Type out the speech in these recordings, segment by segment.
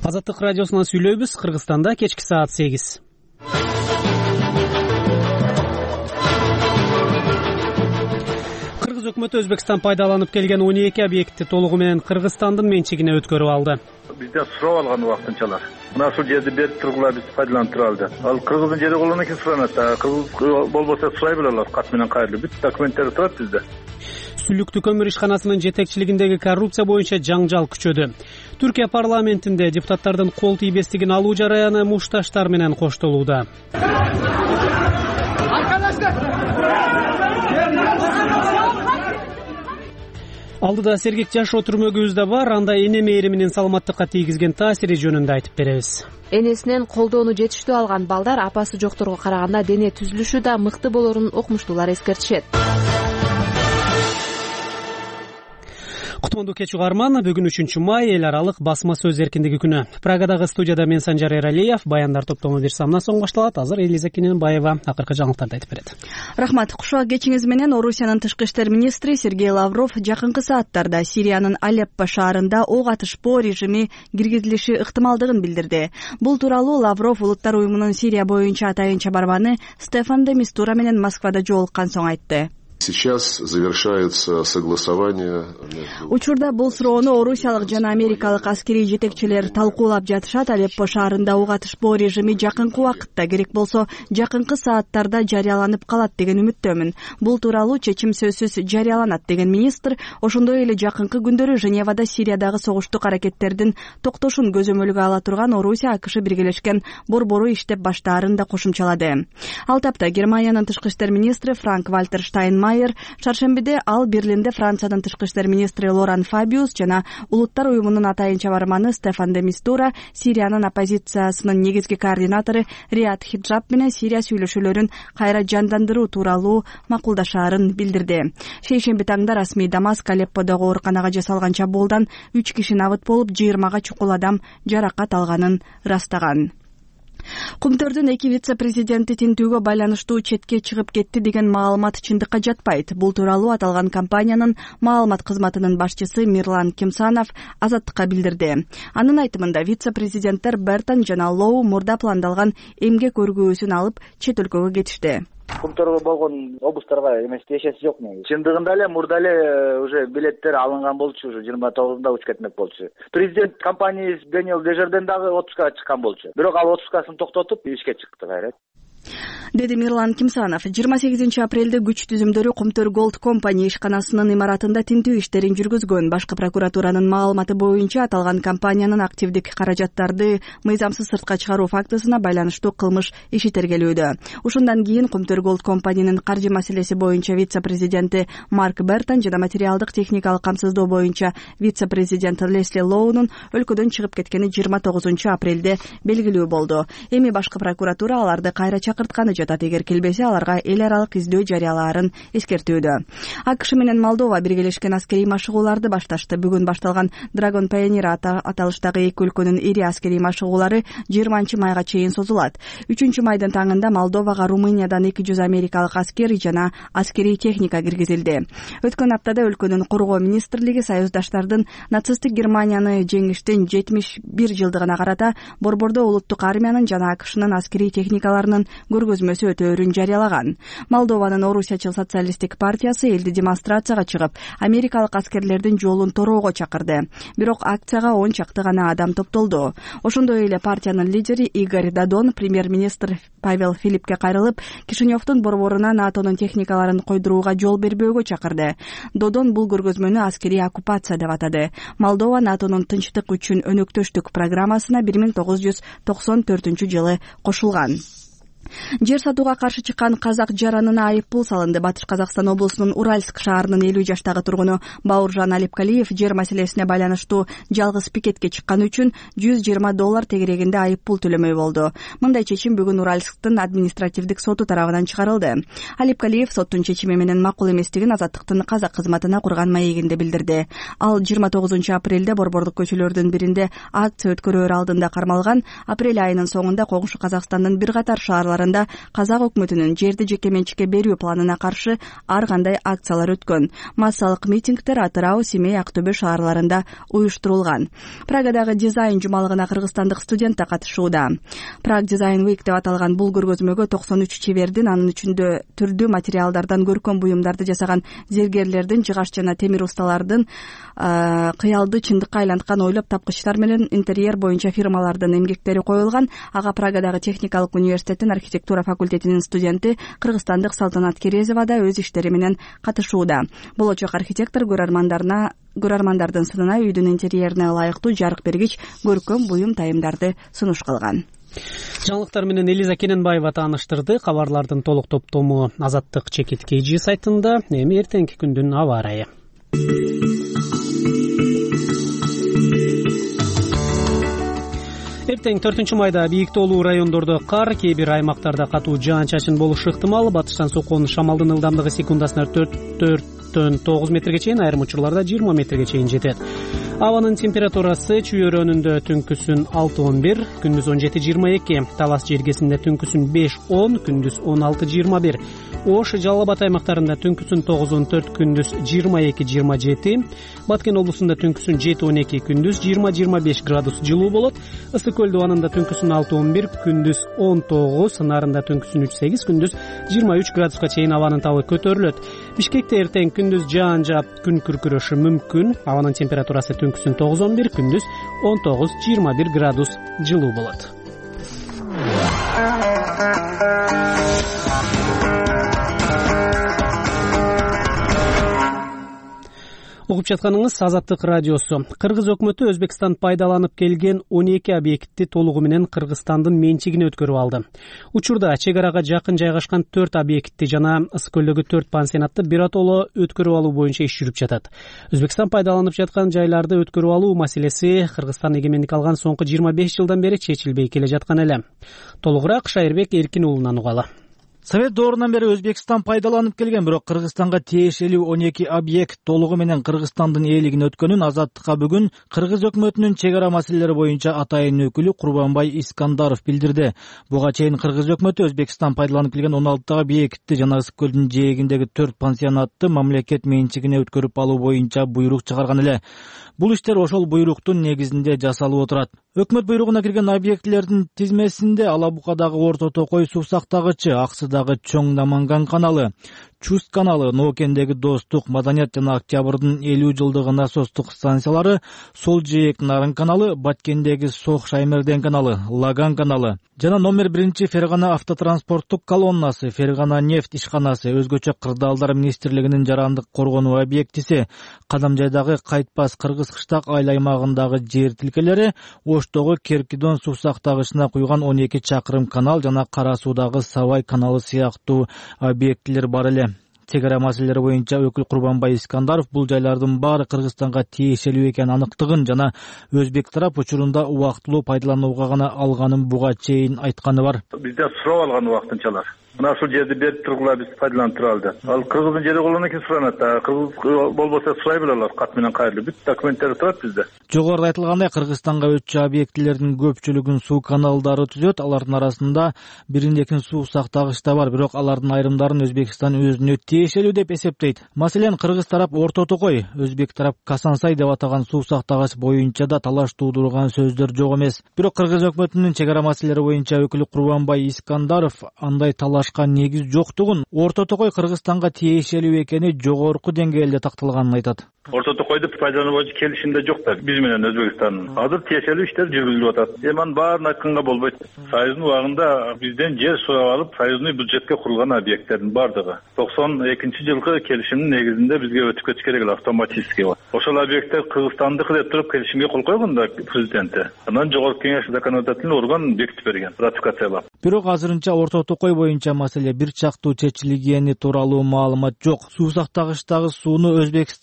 Азаттык радиосунан сүйлөйбүз. Кыргызстанда кечки саат 8. Кыргыз өкмөтү Өзбекстан пайдаланып келген 12 объектти толугу менен Кыргызстандын менчигине өткөрүп алды. Бизден сурап алган убактынчалар. Мына ушул жерди берип тургула биз пайдаланып тура алды. Ал кыргыздын жери болгондон кийин суранат. Кыргыз болбосо сурай бере алат кат менен кайрылып. Бүт документтери турат бизде. Сүлүктүү көмүр ишканасынын жетекчилигиндеги коррупция боюнча жаңжал күчөдү. Түркия парламентинде депутаттардын кол тийбестигин алуу жараяны мушташтар менен коштолууда. Алдыда сергек жашоо түрмөгүбүз да бар. Анда эне мээриминин саламаттыкка тийгизген таасири жөнүндө айтып беребиз. Энесинен колдоону жетиштүү алган балдар апасы жокторго караганда дене түзүлүшү да мыкты болорун окумуштуулар эскертишет. Кутмандуу кеч угарман, бүгүн 3-май эл аралык басма сөз эркиндиги күнү. Прагадагы студияда мен Санжар Эралиев, баяндар топтому бир самнан соң башталат. Азыр Элиза Кененбаева акыркы жаңылыктарды айтып берет. Рахмат. Кушак кечиңиз менен Орусиянын тышкы иштер министри Сергей Лавров жакынкы сааттарда Сириянын Алеппо шаарында ок атышпоо режими киргизилиши ыктымалдыгын билдирди. Бул тууралуу Лавров Улуттар уюмунун Сирия боюнча атайын чабарманы Стефан де Мистура менен Москвада жолуккан соң айтты. Сейчас завершается согласование. Учурда бул суроону орусиялык жана америкалык аскерий жетекчилер талкуулап жатышат. Алеппо шаарында ок атышпоо режими жакынкы убакытта, керек болсо жакынкы сааттарда жарыяланып калат деген үмүттөмүн. Бул тууралуу чечим сөзсүз жарыяланат деген министр ошондой эле жакынкы күндөрү Женевада Сириядагы согуштук аракеттердин токтошун көзөмөлгө ала турган Орусия АКШ биргелешкен борбору иштеп баштаарын да кошумчалады. Ал тапта Германиянын тышкы иштер министри Франк-Вальтер Штайнмайер чаршембиде ал Берлинде Франциянын тышкы иштер министри Лоран Фабиус жана Улуттар уюмунун атайын чабарманы Стефан де Мистура Сириянын оппозициясынын негизги координатору Риат Хиджаб менен Сирия сүйлөшүүлөрүн кайра жандандыруу тууралуу макулдашаарын билдирди. Шейшемби таңда расмий Дамаск Алепподогу ооруканага жасалган чабуулдан 3 киши набыт болуп, 20га чукул адам жаракат алганын ырастаган. Кумтөрдүн 2 вице-президенти тинтүүгө байланыштуу четке чыгып кетти деген маалымат чындыкка жатпайт. Бул тууралуу аталган компаниянын маалымат кызматынын башчысы Мирлан Кимсанов Азаттыкка билдирди. Анын айтымында вице-президенттер Бертон жана Лоу мурда пландалган эмгек өргүүсүн алып чет өлкөгө кетишти. Кумтөргө болгон обустарга эмес тиешеси жок. Чындыгында эле мурда эле уже билеттер алынган болчу, уже 29-да учуп кетмек болчу. Президент компаниясы Дэниел Дежерден дагы отпускага чыккан болчу. Бирок ал отпускасын токтотуп ишке чыкты кайра. Деди Мирлан Кимсанов. 28 апрелде күч түзүмдөрү Кумтөр Голд компания ишканасынын имаратында тинтүү иштерин жүргүзгөн. Башкы прокуратуранын маалыматы боюнча аталган компаниянын активдик каражаттарды мыйзамсыз сыртка чыгаруу фактысына байланыштуу кылмыш иши тергелүүдө. Ушундан кийин Кумтөр Голд компаниянын каржы маселеси боюнча вице-президенти Марк Бертон жана материалдык техникалык камсыздоо боюнча вице-президент Лесли Лоунун өлкөдөн чыгып кеткени 29 апрелде белгилүү болду. Эми башкы прокуратура аларды кайра чакыртканы жатат. Эгер келбесе аларга эл аралык издөө жарыялаарын эскертүүдө. АКШ менен Молдова биргелешкен аскерий машыгууларды башташты. Бүгүн башталган Dragon Pioneer аталыштагы эки өлкөнүн ири аскерий машыгуулары 20-майга чейин созулат. 3-майдын таңында Молдовага Румыниядан 200 америкалык аскер жана аскерий техника киргизилди. Өткөн аптада өлкөнүн коргоо министрлиги союздаштардын нацисттик Германияны жеңиштин 71 жылдыгына карата борбордо улуттук армиянын жана АКШнын аскерий техникаларынын көргөзмөсү өтөөрүн жарыялаган. Молдованын Орусиячыл социалисттик партиясы элди демонстрацияга чыгып, америкалык аскерлердин жолун тороого чакырды. Бирок акцияга 10 чакты гана адам топтолду. Ошондой эле партиянын лидери Игорь Додон премьер-министр Павел Филиппке кайрылып, Кишиневдун борборуна НАТОнун техникаларын койдурууга жол бербөөгө чакырды. Додон бул көргөзмөнү аскерий оккупация деп атады. Молдова НАТОнун тынчтык үчүн өнөктөштүк программасына 1994-жылы кошулган. Жер сатууга каршы чыккан казак жаранына айыппул салынды. Батыш Казакстан облусунун Уральск шаарынын 50 жаштагы тургуну Бауыржан Алипкалиев жер маселесине байланыштуу жалгыз пикетке чыкканы үчүн $120 тегерегинде айыппул төлөмөй болду. Мындай чечим бүгүн Уральсктын административдик соту тарабынан чыгарылды. Алипкалиев соттун чечими менен макул эместигин Азаттыктын казак кызматына курган маегинде билдирди. Ал 29 апрелде борбордук көчөлөрдүн биринде акция өткөрөөр алдында кармалган. Апрель айынын соңунда Коңшу Казакстандын бир катар шаарлар шаарларында казак өкмөтүнүн жерди жеке менчикке берүү планына каршы ар кандай акциялар өткөн. Массалык митингдер Атырау, Семей, Актөбө шаарларында уюштурулган. Прагадагы дизайн жумалыгына кыргызстандык студент да катышууда. Prague Design Week деп аталган бул көргөзмөгө 93 чебердин, анын ичинде түрдүү материалдардан көркөм буюмдарды жасаган зергерлердин, жыгач жана темир усталардын, кыялды чындыкка айланткан ойлоп тапкычтар менен интерьер боюнча фирмалардын эмгектери коюлган. Ага Прагадагы техникалык университеттин архитектура факультетинин студенти кыргызстандык Салтанат Керезова да өз иштери менен катышууда. Болочок архитектор көрөрмандардын сынына үйдүн интерьерине ылайыктуу жарык бергич көркөм буюм тайымдарды сунуш кылган. Жаңылыктар менен Элиза Кененбаева тааныштырды. Кабарлардын толук топтому Азаттык Чекит KG сайтында. Эми эртеңки күндүн аба ырайы. Эртең 4-майда бийик тоолуу райондордо кар, кээ бир аймактарда катуу жаан-чачын болушу ыктымал. Батыштан соккон шамалдын ылдамдыгы секундасына 4-9 метрге чейин, айрым учурларда 20 метрге чейин жетет. Абанын температурасы чүйөрөнүндө түнкүсүн 6-11, күндүз 17-22, Талас жергесинде түнкүсүн 5-10, күндүз 16-21, Ош, Жалал Абад аймактарында түнкүсүн 9-14, күндүз 22-27, Баткен облусунда түнкүсүн 7-12, күндүз 20-25 градус жылуу болот. Ысык көл дубанында түнкүсүн 6-11, күндүз 19, Нарында түнкүсүн 3-8, күндүз 23 градуска чейин абанын табы көтөрүлөт. Бишкекте эртең күндүз жаан жаап, күн күркүрөшү мүмкүн. Абанын температурасы түнкүсүн 9-11, күндүз 19-21 градус жылуу болот. Угуп жатканыңыз Азаттык радиосу. Кыргыз өкмөтү Өзбекстан пайдаланып келген 12 объектти толугу менен Кыргызстандын менчигине өткөрүп алды. Учурда чек арага жакын жайгашкан 4 объектти жана ысык көлдөгү 4 пансионатты биротоло өткөрүп алуу боюнча иш жүрүп жатат. Өзбекстан пайдаланып жаткан жайларды өткөрүп алуу маселеси Кыргызстан эгемендик алган соңку 25 жылдан бери чечилбей келе жаткан эле. Толугураак Шайырбек Эркин уулунан угалы. Совет доорунан бери Өзбекстан пайдаланып келген, бирок Кыргызстанга тиешелүү 12 объект толугу менен Кыргызстандын ээлигине өткөнүн Азаттыкка бүгүн Кыргыз өкмөтүнүн чек ара маселелери боюнча атайын өкүлү Курбанбай Искандаров билдирди. Буга чейин Кыргыз өкмөтү Өзбекстан пайдаланып келген 16 объектти жана ысык көлдүн жээгиндеги 4 пансионатты мамлекет менчигине өткөрүп алуу боюнча буйрук чыгарган эле. Бул иштер ошол буйруктун негизинде жасалып отурат. Өкмөт буйругуна кирген объектилердин тизмесинде Алабукадагы Орто Токой суу сактагычы, Аксыдагы Чоң Наманган каналы, Чуст каналы, Ноокендеги Достук, Маданият жана Октябрдын 50 жылдыгы насостук станциялары, Сол Жээк Нарын каналы, Баткендеги Сох Шаймерден каналы, Лаган каналы жана номер 1 Фергана автотранспорттук колоннасы, Фергана нефть ишканасы, өзгөчө Кырдаалдар министрлигинин жарандык коргонуу объектиси, Кадамжайдагы Кайтпас Кыргыз кыштак айыл аймагындагы жер тилкелери, Оштогу Керкидон суу сактагычына куйган 12 чакырым канал жана Кара Суудагы Сабай каналы сыяктуу объектилер бар эле. Чек ара маселелери боюнча өкүл Курбанбай Искандаров бул жайлардын баары Кыргызстанга тиешелүү экенин аныктыгын жана өзбек тарап учурунда убактылуу пайдаланууга гана алганын буга чейин айтканы бар. Бизде сурап алган убактынчалар. Мына ушул жерди берип тургула биз пайдаланып тура алды. Ал кыргыздын жери колуна ким суранат? Кыргыз болбосо сурай белелер, кат менен кайрылып. Бүт документтер турат бизде. Жогоруда айтылгандай, Кыргызстанга өтчү объектилердин көпчүлүгүн суу каналдары түзөт. Алардын арасында 1-2 суу сактагыч да бар, бирок алардын айрымдарын Өзбекстан өзүнө тиешелүү деп эсептейт. Маселен, Кыргыз тарап Орто Токой, өзбек тарап Касансай деп атаган суу сактагыч боюнча да талаш туудурган сөздөр жок эмес. Бирок Кыргыз өкмөтүнүн чек ара маселелери боюнча өкүлү Курбанбай Искандаров андай талашка негиз жоктугун, Орто Токой Кыргызстанга тиешелүү экени жогорку деңгээлде такталганын айтат. Орто Токойду пайдалануу боюнча келишимде жок да биз менен Өзбекстандын. Азыр тиешелүү иштер жүргүзүлүп атат. Анын баарын айтканга болбойт. Союздун убагында бизден жер сурап алып, союздун бюджетке курулган объекттердин бардыгы 92-жылкы келишимдин негизинде бизге өтүп кетиш керек эле автоматически. Ошол объекттер Кыргызстандыкы деп туруп келишимге кол койгон да президенти. Анан жогорку кеңеш законодательный орган бекитип берген, ратификациялап. Бирок азырынча Орто Токой боюнча маселе бир чактуу чечилгени тууралуу маалымат жок. Суу сактагычтагы сууну Өзбекстан пайдаланып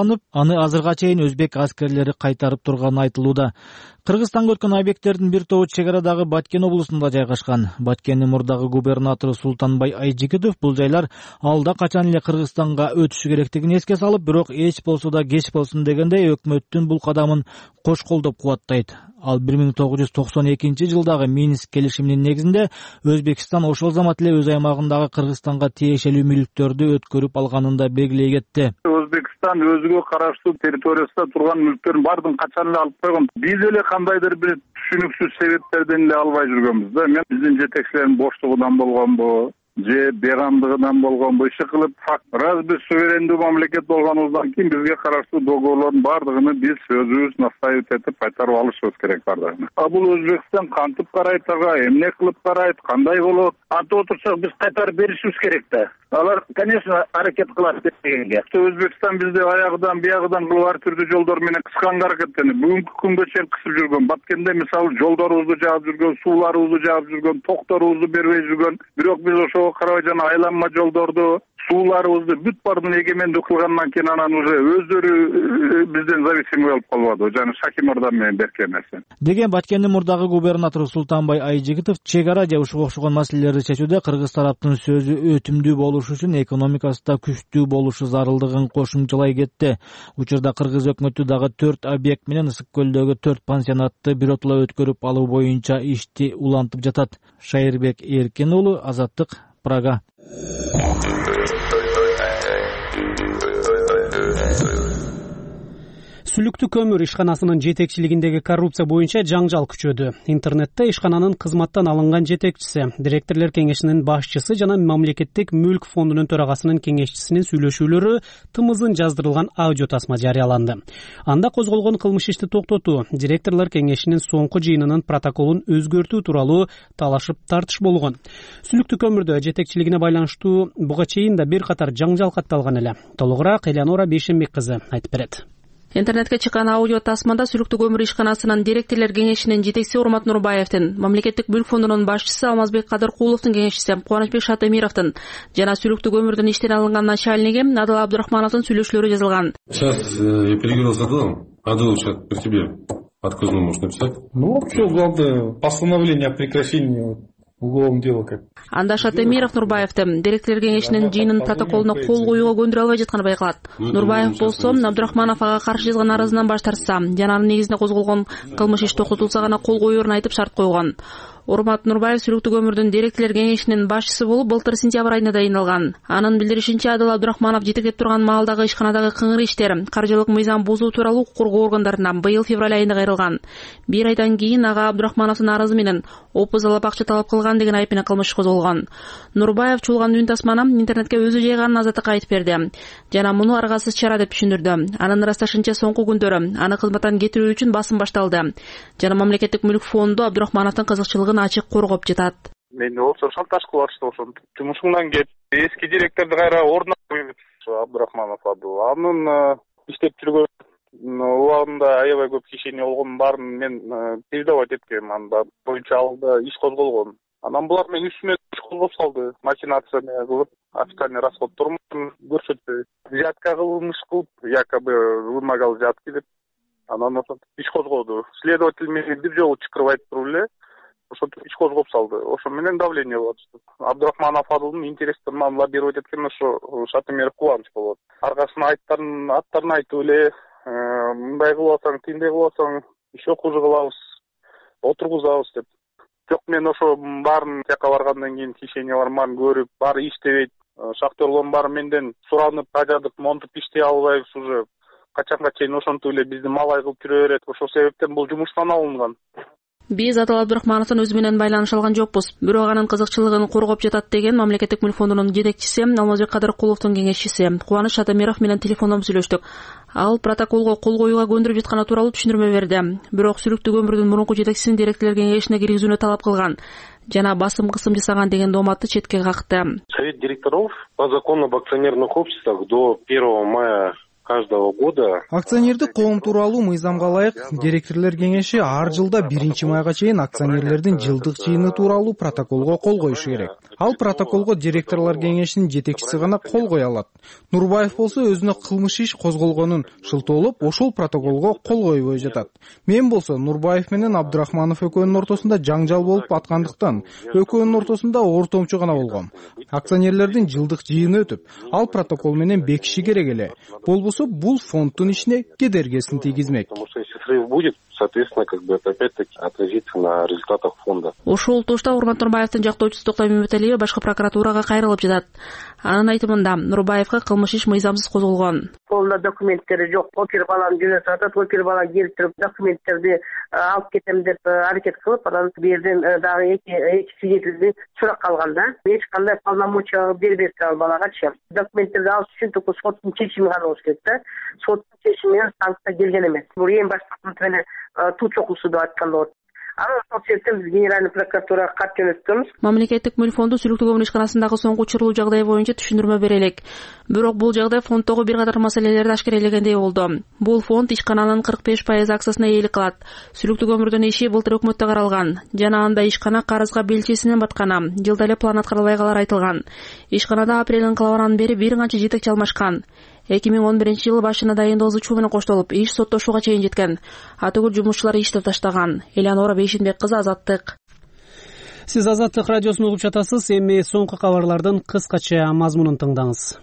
пайдаланып, аны азырга чейин өзбек аскерлери кайтарып турганы айтылууда. Кыргызстанга өткөн объекттердин бир тобу чек арадагы Баткен облусунда жайгашкан. Баткендин мурдагы губернатору Султанбай Айжигитов бул жайлар алда качан эле Кыргызстанга өтүшү керектигин эске салып, бирок эч болсо да кеч болсун дегендей өкмөттүн бул кадамын кош колдоп кубаттайт. Ал 1992 жылдагы Минск келишиминин негизинде Өзбекстан ошол замат эле өз аймагындагы Кыргызстанга тиешелүү мүлктөрдү өткөрүп алганын да белгилей кетти. Өзбекстан өзүгө караштуу территориясында турган мүлктөрдүн баардыгын качан эле алып койгон. Биз эле кандайдыр бир түшүнүксүз себептерден эле албай жүргөнбүз да. Мен биздин жетекчилердин боштугунан болгонбу же бейгамдыгынан болгонбу иши кылып факт. Раз биз суверендүү мамлекет болгонубуздан кийин бизге караштуу договорлордун баардыгын биз өзүбүз настаивать этип кайтарып алышыбыз керек баардыгын. Бул Өзбекстан кантип карайт ага, эмне кылып карайт, кандай болот? Антип отурсак биз кайтарып беришибиз керек да. Алар, конечно, аракет кылат дегенге. Өзбекстан бизде аягыдан биягыдан кылып ар түрдүү жолдор менен кысканга аракеттенип, бүгүнкү күнгө чейин кысып жүргөн. Баткенде мисалы жолдорубузду жаап жүргөн, сууларыбызды жаап жүргөн, токторубузду бербей жүргөн. Бирок биз ошого карабай жана айланма жолдорду, сууларыбызды бүт баардыгын эгемендүү кылгандан кийин анан уже өздөрү бизден зависимый болуп калбады. Жана Шаким Мырза менен беркен нерсе. Деген Баткендин мурдагы губернатору Султанбай Айжигитов чек ара же ушуга окшогон маселелерди чечүүдө кыргыз тараптын сөзү өтүмдүү болушу үчүн экономикасы да күчтүү болушу зарылдыгын кошумчалай кетти. Учурда кыргыз өкмөтү дагы 4 объект менен Ысык көлдөгү 4 пансионатты биротула өткөрүп алуу боюнча ишти улантып жатат. Шайырбек Эркин уулу, Азаттык, Прага. Сүлүктүү көмүр ишканасынын жетекчилигиндеги коррупция боюнча жаңжал күчөдү. Интернетте ишкананын кызматтан алынган жетекчиси, директорлор кеңешинин башчысы жана мамлекеттик мүлк фондунун төрагасынын кеңешчисинин сүйлөшүүлөрү тымызын жаздырылган аудио тасма жарыяланды. Анда козголгон кылмыш ишти токтотуу, директорлор кеңешинин соңку жыйынынын протоколун өзгөртүү тууралуу талашып тартыш болгон. Сүлүктүү көмүрдө жетекчилигине байланыштуу буга чейин да бир катар жаңжал катталган эле. Толугураак Элеонора Бейшенбек кызы айтып берет. Интернетке чыккан аудио тасмада Сүлүктүү көмүр ишканасынын директорлор кеңешинин жетекчиси Урмат Нурбаевдин, мамлекеттик мүлк фондунун башчысы Алмазбек Кадыркуловдун кеңешчиси Кубанычбек Шатемировдун жана Сүлүктүү көмүрдүн иштен алынган начальниги Адыл Абдурахмановдун сүйлөшүүлөрү жазылган. Сейчас я переговорил с Адылом. Адыл сейчас при тебе отказную можешь написать? Ну, вообще, главное, постановление о прекращении уголовного дела как. Анда Шатемиров Нурбаевди директорлор кеңешинин жыйынынын протоколуна кол коюуга көндүрө албай жатканы байкалат. Нурбаев болсо Абдурахманов ага каршы жазган арызынан баш тартса, жана анын негизинде козголгон кылмыш иш токтотулса гана кол коюурун айтып шарт койгон. Урмат Нурбаев Сүлүктүү көмүрдүн директорлор кеңешинин башчысы болуп былтыр сентябрь айында дайындалган. Анын билдиришинче, Адыл Абдурахманов жетектеп турган маалдагы ишканадагы кыңыр иштер, каржылык мыйзам бузуу тууралуу укук коргоо органдарына быйыл февраль айында кайрылган. Бир айдан кийин ага Абдурахмановдун арызы менен опузалап акча талап кылган деген айып менен кылмыш козголгон. Нурбаев чуулган үн тасманы интернетке өзү жайганын Азаттыкка айтып берди. Жана муну аргасыз чара деп түшүндүрдү. Анын ырасташынча соңку күндөрү аны кызматтан кетирүү үчүн басым башталды. Жана мамлекеттик мүлк фонду Абдурахмановдун кызыкчылыгын ачык коргоп жатат. Мени болсо шантаж кылышты, ошон жумушуңдан кет. Эски директорду кайра ордуна коюп Абдурахманов Адыл. Анын иштеп жүргөн убагында аябай көп кишени болгон, баарын мен передавать эткем. Анда боюнча алда иш козголгон. Анан булар мен үстүмө иш козгоп салды. Махинация кылып, официальный расходторун көрсөтпөй. Взятка кылмыш кылып, якобы вымогал взятки деп. Анан ошо иш козгоду. Следователь мени бир жолу чакырып айтып туруп эле, ошо иш козгоп салды. Ошо менен давление болот. Абдурахманов Адылдын интерестерин лоббировать эткен ошо Шатемиров Кубаныч болот. Аргасына аттарын айтып эле, мындай кылып алсаң, тиндей кылып алсаң, иши хуже кылабыз, отургузабыз деп. Жок, мен ошо баарын жака баргандан кийин кишенелерин баарын көрүп, баары иштебейт. Шахтерлордун баары менден суранып, качадып, монтуп иштей албайбыз уже. Качанга чейин ошентип эле бизди малай кылып жүрө берет. Ошол себептен бул жумуштан алынган. Биз Адыл Абдурахмановдун өзү менен байланыша алган жокпуз. Бирок анын кызыкчылыгын коргоп жатат деген мамлекеттик мүлк фондунун жетекчиси Алмазбек Кадыркуловдун кеңешчиси Кубаныч Шатемиров менен телефондон сүйлөштүк. Ал протоколго кол коюуга көндүрүп жатканы тууралуу түшүндүрмө берди. Бирок Сүлүктүү көмүрдүн мурунку жетекчисин директорлор кеңешине киргизүүнү талап кылган жана басым кысым жасаган деген дооматты четке какты. Совет директоров по закону об акционерных обществах до 1 мая каждого года. Акционердик коом тууралуу мыйзамга ылайык директорлор кеңеши ар жылда 1-майга чейин акционерлердин жылдык жыйыны тууралуу протоколго кол коюшу керек. Ал протоколго директорлор кеңешинин жетекчиси гана кол кое алат. Нурбаев болсо өзүнө кылмыш иш козголгонун шылтоолоп, ошол протоколго кол койбой жатат. Мен болсо Нурбаев менен Абдрахманов экөөнүн ортосунда жаңжал болуп аткандыктан экөөнүн ортосунда ортомчу гана болгом. Акционерлердин жылдык жыйыны өтүп, ал протокол менен бекиши керек эле. Болбосо бул фонддун ишине кедергесин тийгизмек. Соответственно, это опять-таки отразится на результатах фонда. Ушул тушта Урмат Нурбаевдин жактоочусу Токтой Мөмөталиева башкы прокуратурага кайрылып жатат. Анын айтымында Нурбаевга кылмыш иш мыйзамсыз козголгон. Колунда документтери жок. Опер баланы жөнөтүп атат. Опер бала келип туруп документтерди алып кетем деп аракет кылып, анан бу жерден дагы эки свидетельди суракка алган да. Эч кандай полномочия бербейт ал балагачы. Документтерди алыш үчүн только соттун чечими гана болуш керек да. Соттун чечими менен санкция келген эмес. Бул эң башкы менен туу чокусу деп айткан болот. Ошол себептен биз генеральный прокуратурага кат жөнөттүбүз. Мамлекеттик мүлк фонду Сүлүктүү көмүр ишканасындагы соңку учурлуу жагдай боюнча түшүндүрмө бере элек. Бирок бул жагдай фонддогу бир катар маселелерди ашкерелегендей болду. Бул фонд ишкананын 45% акциясына ээлик кылат. Сүлүктүү көмүрдүн иши былтыр өкмөттө каралган. Жана анда ишкана карызга белчесинен батканы, жылда эле план аткарылбай калары айтылган. Ишканада апрель инкылабынан бери бир канча жетекчи алмашкан. 2011-жылы башына дайындоо ызычуу менен коштолуп, иш соттошууга чейин жеткен. Атөгүл жумушчулар ишти таштаган. Элеонора Бейшенбек кызы, Азаттык. Сиз Азаттык радиосун угуп жатасыз. Эми соңку кабарлардын кыскача мазмунун тыңдаңыз.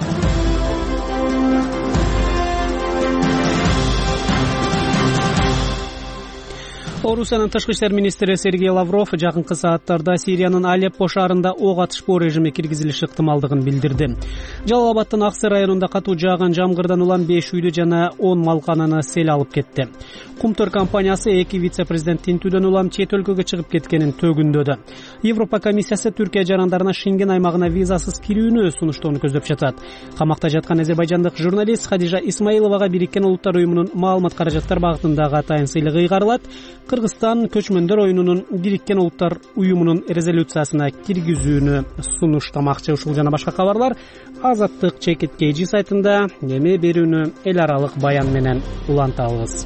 Орусиянын тышкы иштер министри Сергей Лавров жакынкы сааттарда Сириянын Алеппо шаарында ок атышпоо режими киргизилиши ыктымалдыгын билдирди. Жалал-Абадтын Аксы районунда катуу жааган жамгырдан улам 5 үйдү жана 10 малкананы сел алып кетти. Кумтөр компаниясы 2 вице-президент тинтүүдөн улам чет өлкөгө чыгып кеткенин төгүндөдү. Европа комиссиясы Түркия жарандарына Шенген аймагына визасыз кирүүнү сунуштоону көздөп жатат. Камакта жаткан азербайжандык журналист Хадижа Исмаиловага Бириккен Улуттар уюмунун маалымат каражаттар багытындагы атайын сыйлыгы ыйгарылат. Кыргызстан көчмөндөр оюнунун Бириккен Улуттар уюмунун резолюциясына киргизүүнү сунуштамакчы. Ушул жана башка кабарлар Азаттык чекиткейжи сайтында. Эми берүүнү эл аралык баян менен улантабыз.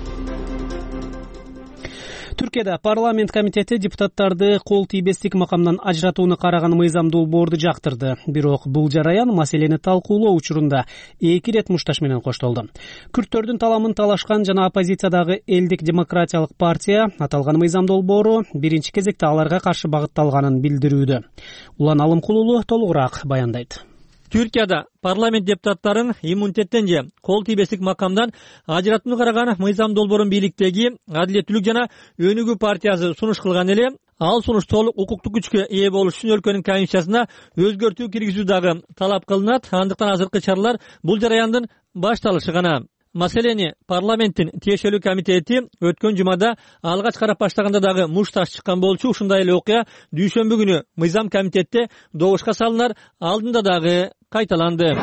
Түркияда парламент комитети депутаттарды кол тийбестик макамдан ажыратууну караган мыйзам долбоорду жактырды. Бирок бул жараян маселени талкуулоо учурунда 2 рет мушташ менен коштолду. Күрттөрдүн таламын талашкан жана оппозициядагы Элдик демократиялык партия аталган мыйзам долбоору биринчи кезекте аларга каршы багытталганын билдирүүдө. Улан Алымкулулу толугураак баяндайт. Түркияда парламент депутаттарын иммунитеттен же кол тийбестик макамдан ажыратууну караган мыйзам долбоорун бийликтеги Адилеттүүлүк жана Өнүгүү партиясы сунуш кылган эле, ал сунуш толук укуктук күчкө ээ болуш үчүн өлкөнүн конституциясына өзгөртүү киргизүү дагы талап кылынат. Андыктан азыркы чаралар бул жараяндын башталышы гана. Маселени парламенттин тиешелүү комитети өткөн жумада алгач карап баштаганда дагы мушташ чыккан болчу. Ушундай эле окуя дүйшөмбү күнү мыйзам комитетте добушка салынар алдында дагы кайталанды.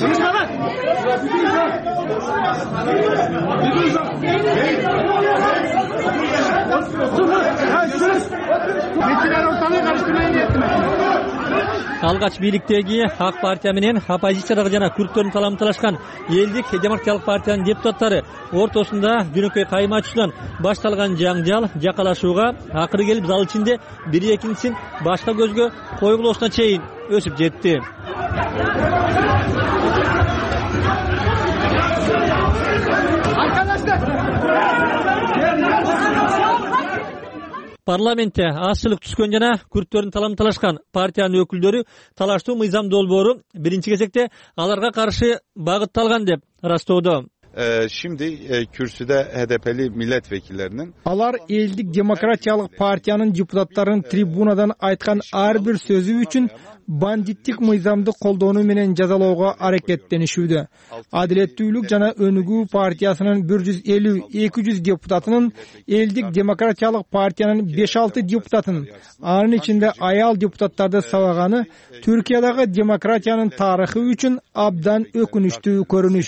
Алгач бийликтеги Ак партия менен оппозициядагы жана күрттөрдүн таламын талашкан Элдик демократиялык партиянын депутаттары ортосунда жөнөкөй кайма ачуудан башталган жаңжал жакалашууга акыры келип зал ичинде бири экинчисин башка көзгө койгулоосуна чейин өсүп жетти. Парламентте азчылык түскөн жана күрттөрдүн таламын талашкан партиянын өкүлдөрү талаштуу мыйзам долбоору биринчи кезекте аларга каршы багытталган деп ырастоодо. Şimdi kürsüde HDP'li milletvekillerinin Алар Элдик демократиялык партиянын депутаттарын трибунадан айткан ар бир сөзү үчүн бандиттик мыйзамды колдонуу менен жазалоого аракеттенишүүдө. Адилеттүүлүк жана Өнүгүү партиясынын 150-200 депутатынын, Элдик демократиялык партиянын 5-6 депутатын, анын ичинде аял депутаттарды сабаганы Түркиядагы демократиянын тарыхы үчүн абдан өкүнүчтүү көрүнүш.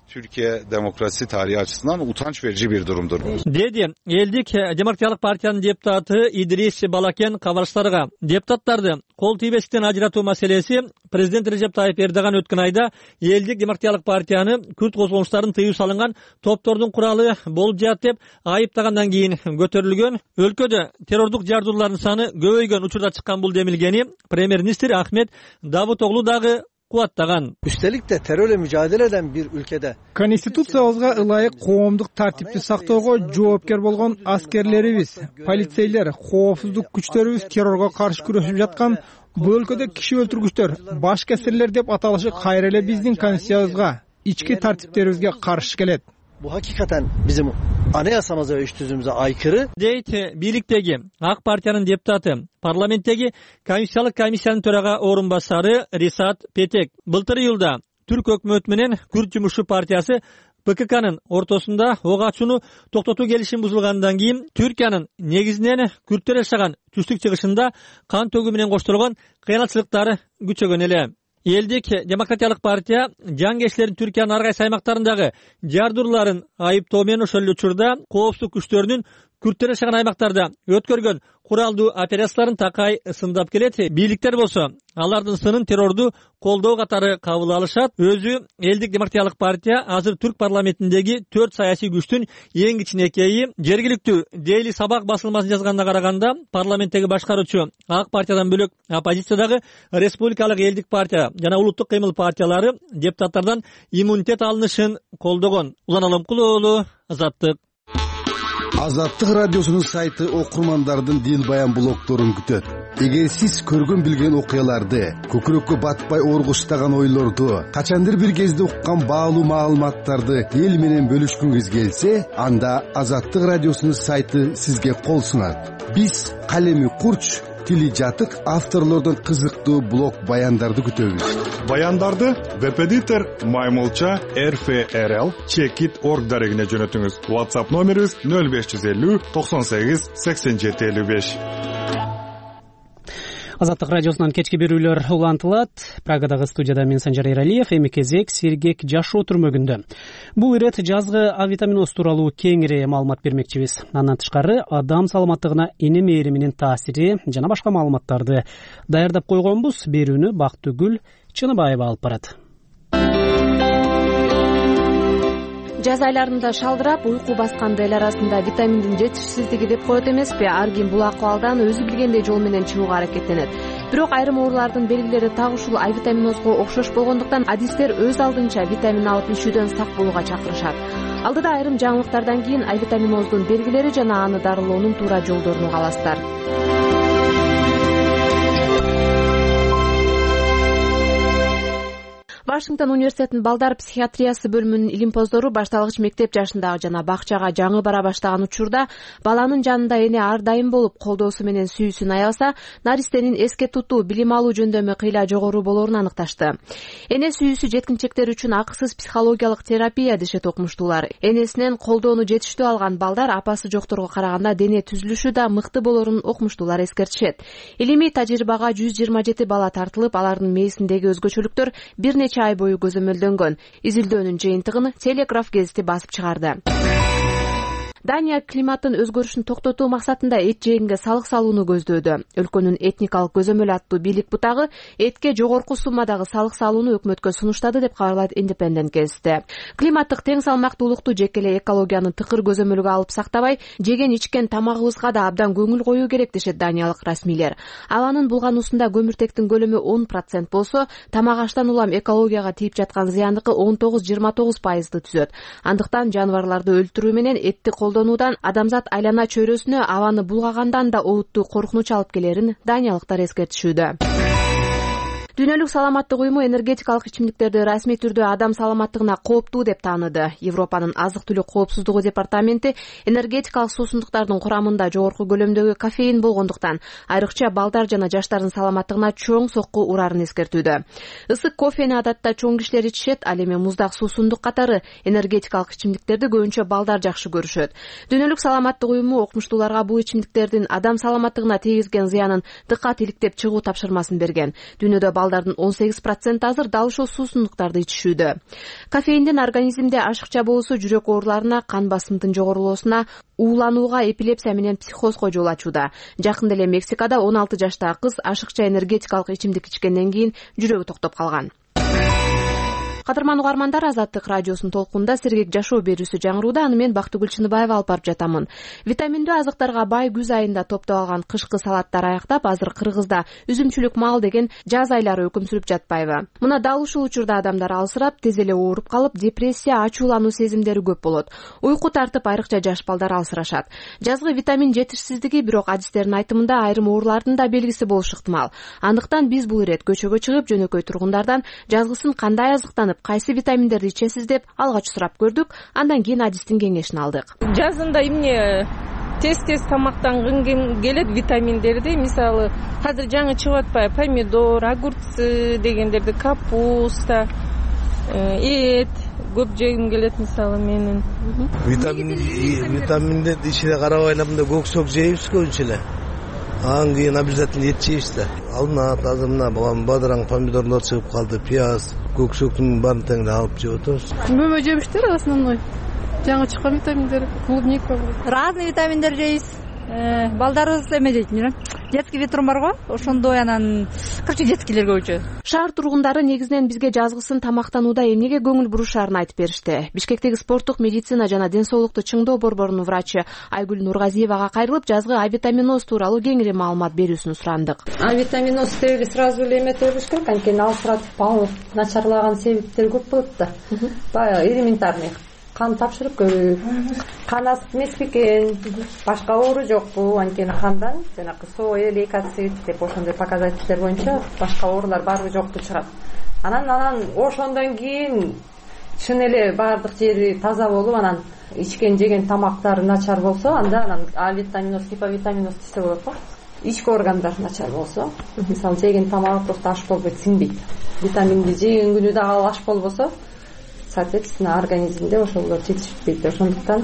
Türkiye demokrasi tarihi açısından utanç verici bir durumdur. Dedi Eldik Demokratиялык партиянын депутаты Идрис Балакен кабарчыларга. Депутаттарды кол тийбестиктен ажыратуу маселеси президент Режеп Тайып Эрдоган өткөн айда Элдик Демократиялык партияны күрт козголуштарын тыюу салынган топтордун куралы болуп жатат деп айыптагандан кийин көтөрүлгөн. Өлкөдө террордук жардуулардын саны көбөйгөн учурда чыккан бул демилгени премьер-министр Ахмет Давутоглу дагы кубаттаган. Üstelik de terörle mücadele eden bir ülkede Конституциябызга ылайык коомдук тартипти сактоого жоопкер болгон аскерлерибиз, полицейлер, коопсуздук күчтөрүбүз террорго каршы күрөшүп жаткан бул өлкөдө киши өлтүргүчтөр, баш кесирлер деп аталышы кайра эле биздин конституциябызга, ички тартиптерибизге каршы келет. Bu hakikaten bizim anayasamıza ve üstüzümüze aykırı. Дейт бийликтеги Ак партиянын депутаты, парламенттеги Конституциялык комиссиянын төрага орун басары Рисат Петек. Былтыр июлда Түрк өкмөтү менен Күрд жумушчу партиясы ПККнын ортосунда ок ачууну токтотуу келишим бузулгандан кийин Түркиянын негизинен күрттөр жашаган түштүк чыгышында кан төгүү менен коштолгон кыянатчылыктары күчөгөн эле. Элдик Демократиялык партия жангерчилерин Түркиянын ар кайсы аймактарындагы жардууларын айыптоо менен ошол эле учурда коопсуздук күчтөрүнүн күрттөр жашаган аймактарда өткөргөн куралдуу операцияларын такай сындап келет. Бийликтер болсо алардын сынын террорду колдоо катары кабыл алышат. Өзү Элдик Демократиялык партия азыр Түрк парламентиндеги 4 саясий күчтүн эң кичинекейи. Жергиликтүү Дейли Сабак басылмасын жазганына караганда парламенттеги башкаруучу Ак партиядан бөлөк оппозициядагы Республикалык Элдик партия жана Улуттук кыймыл партиялары депутаттардан иммунитет алынышын колдогон. Улан Алымкул уулу, Азаттык. Азаттык радиосунун сайты окурмандардын дил баян блогдорун күтөт. Эгер сиз көргөн билген окуяларды, көкүрөккө батпай ооргуштаган ойлорду, качандыр бир кезде уккан баалуу маалыматтарды эл менен бөлүшкүңүз келсе, анда Азаттык радиосунун сайты сизге кол сунат. Биз калеми курч, тили жатык авторлордун кызыктуу блог баяндарды күтөбүз. Баяндарды веб-эдитор Маймылча RFRL Checkit.org дарегине жөнөтүңүз. WhatsApp номерибиз 0550 98 87 55. Азаттык радиосунан кечки берүүлөр улантылат. Прагадагы студияда мен Санжар Эралиев, эми кезек сергек жашоо түрмөгүндө. Бул ирет жазгы А витаминоз тууралуу кеңири маалымат бермекчибиз. Андан тышкары адам саламаттыгына эне мээриминин таасири жана башка маалыматтарды даярдап койгонбуз. Берүүнү Бактыгүл Чыныбаева алып барат. Жаз айларында шалдырап, уйку басканды эл арасында витаминдин жетишсиздиги деп коет эмеспи? Ар ким бул акыбалдан өзү билгендей жол менен чыгууга аракеттенет. Бирок айрым оорулардын белгилери так ушул А витаминозго окшош болгондуктан адистер өз алдынча витамин алып ичүүдөн сак болууга чакырышат. Алдыда айрым жаңылыктардан кийин А витаминоздун белгилери жана аны дарылоонун туура жолдорун угаласыздар. Вашингтон университетинин балдар психиатриясы бөлүмүнүн илимпоздору башталгыч мектеп жашындагы жана бакчага жаңы бара баштаган учурда баланын жанында эне ар дайым болуп колдоосу менен сүйүүсүн аябаса, наристенин эске тутуу, билим алуу жөндөмү кыйла жогору болоорун аныкташты. Эне сүйүүсү жеткинчектер үчүн акысыз психологиялык терапия дешет окумуштуулар. Энесинен колдоону жетиштүү алган балдар апасы жокторго караганда дене түзүлүшү да мыкты болоорун окумуштуулар эскертишет. Илимий тажрыйбага 127 бала тартылып, алардын мээсиндеги өзгөчөлүктөр бир нече ай бою көзөмөлдөнгөн. Изилдөөнүн жыйынтыгын Телеграф гезити басып чыгарды. Дания климаттын өзгөрүшүн токтотуу максатында эт жегенге салык салууну көздөөдө. Өлкөнүн этникалык көзөмөл аттуу бийлик бутагы этке жогорку суммадагы салык салууну өкмөткө сунуштады деп кабарлайт Independent гезити. Климаттык тең салмактуулукту жеке эле экологияны тыкыр көзөмөлгө алып сактабай, жеген ичкен тамагыбызга да абдан көңүл коюу керек дешет даниялык расмийлер. Абанын булгануусунда көмүртектин көлөмү 10% болсо, тамак аштан улам экологияга тийип жаткан зыяндыкы 19-29%ды түзөт. Андыктан жаныбарларды өлтүрүү менен этти колдонуудан адамзат айлана чөйрөсүнө абаны булгагандан да олуттуу коркунуч алып келерин даниялыктар эскертишүүдө. Дүйнөлүк саламаттык уюму энергетикалык ичимдиктерди расмий түрдө адам саламаттыгына кооптуу деп тааныды. Европанын азык-түлүк коопсуздугу департаменти энергетикалык суусундуктардын курамында жогорку көлөмдөгү кофеин болгондуктан айрыкча балдар жана жаштардын саламаттыгына чоң сокку урарын эскертүүдө. Ысык кофени адатта чоң кишилер ичишет, ал эми муздак суусундук катары энергетикалык ичимдиктерди көбүнчө балдар жакшы көрүшөт. Дүйнөлүк саламаттык уюму окумуштууларга бул ичимдиктердин адам саламаттыгына тийгизген зыянын дыккат иликтеп чыгуу тапшырмасын берген. Дүйнөдө балдардын 18% азыр дал ушул суусундуктарды ичишүүдө. Кофеиндин организмде ашыкча болуусу жүрөк ооруларына, кан басымдын жогорулоосуна, ууланууга, эпилепсия менен психозго жол ачууда. Жакында эле Мексикада 16 жаштагы кыз ашыкча энергетикалык ичимдик ичкенден кийин жүрөгү токтоп калган. Кадырман угармандар, Азаттык радиосунун толкунда сергек жашоо берүүсү жаңырууда. Аны мен Бактыгүл Чыныбаева алып барып жатамын. Витаминдүү азыктарга бай күз айында топтоп алган кышкы салаттар аяктап, азыр Кыргызда үзүмчүлүк мал деген жаз айлары өкүм сүрүп жатпайбы? Мына дал ушул учурда адамдар алсырап, тез эле ооруп калып, депрессия, ачуулануу сезимдери көп болот. Уйку тартып, айрыкча жаш балдар алсырашат. Жазгы витамин жетишсиздиги бирок адистердин айтымында айрым оорулардын да белгиси болушу ыктымал. Андыктан биз бул ирет көчөгө чыгып, жөнөкөй тургундардан жазгысын кандай азыктанып, кайсы витаминдерди ичесиз деп алгач сурап көрдүк. Андан кийин адистин кеңешин алдык. Жазында эмне тез тамактангым келет витаминдерди, мисалы азыр жаңы чыгып атпайбы, помидор, огурцы дегендерди, капуста, эт көп жегим келет мисалы менин. Витаминдерди ичине карабай эле мындай көксөк жейбиз көбүнчө эле. Анан кийин обязательно эт жейбиз да. Алынат, азыр мына бадыраң помидорлор чыгып калды, пияз, көксөктүн баарын тең алып жеп атабыз. Мөмө жемиштер основной. Жаңы чыккан витаминдер, клубника. Разный витаминдер жейбиз. Балдарыбыз эме дейт, детский ветром бар го, ошондой анан детскийлер көбүнчө. Шаар тургундары негизинен бизге жазгысын тамактанууда эмнеге көңүл бурушаарын айтып беришти. Бишкектеги спорттук медицина жана ден соолукту чыңдоо борборунун врачы Айгүл Нургазиевага кайрылып, жазгы авитаминоз тууралуу кеңири маалымат берүүсүн сурандык. Авитаминоз себеби сразу эле эметип бериш керек, анткени алсыратып начарлаган себептер көп болот да. Баягы элементарный кан тапшырып көрүп, кан асып эмес бекен, башка оору жокпу, анткени кандан жанакы соя, лейкоцит деп ошондой показательдер боюнча башка оорулар барбы жокпу чыгат. Анан ошондон кийин чын эле баардык жери таза болуп, анан ичкен жеген тамактары начар болсо, анда анан авитаминоз, гиповитаминоз десе болот го. Ички органдар начар болсо, мисалы жеген тамак просто аш болбойт, сиңбейт. Витаминди жеген күнү дагы аш болбосо, соответственно, организмде ошолор жетишпейт. Ошондуктан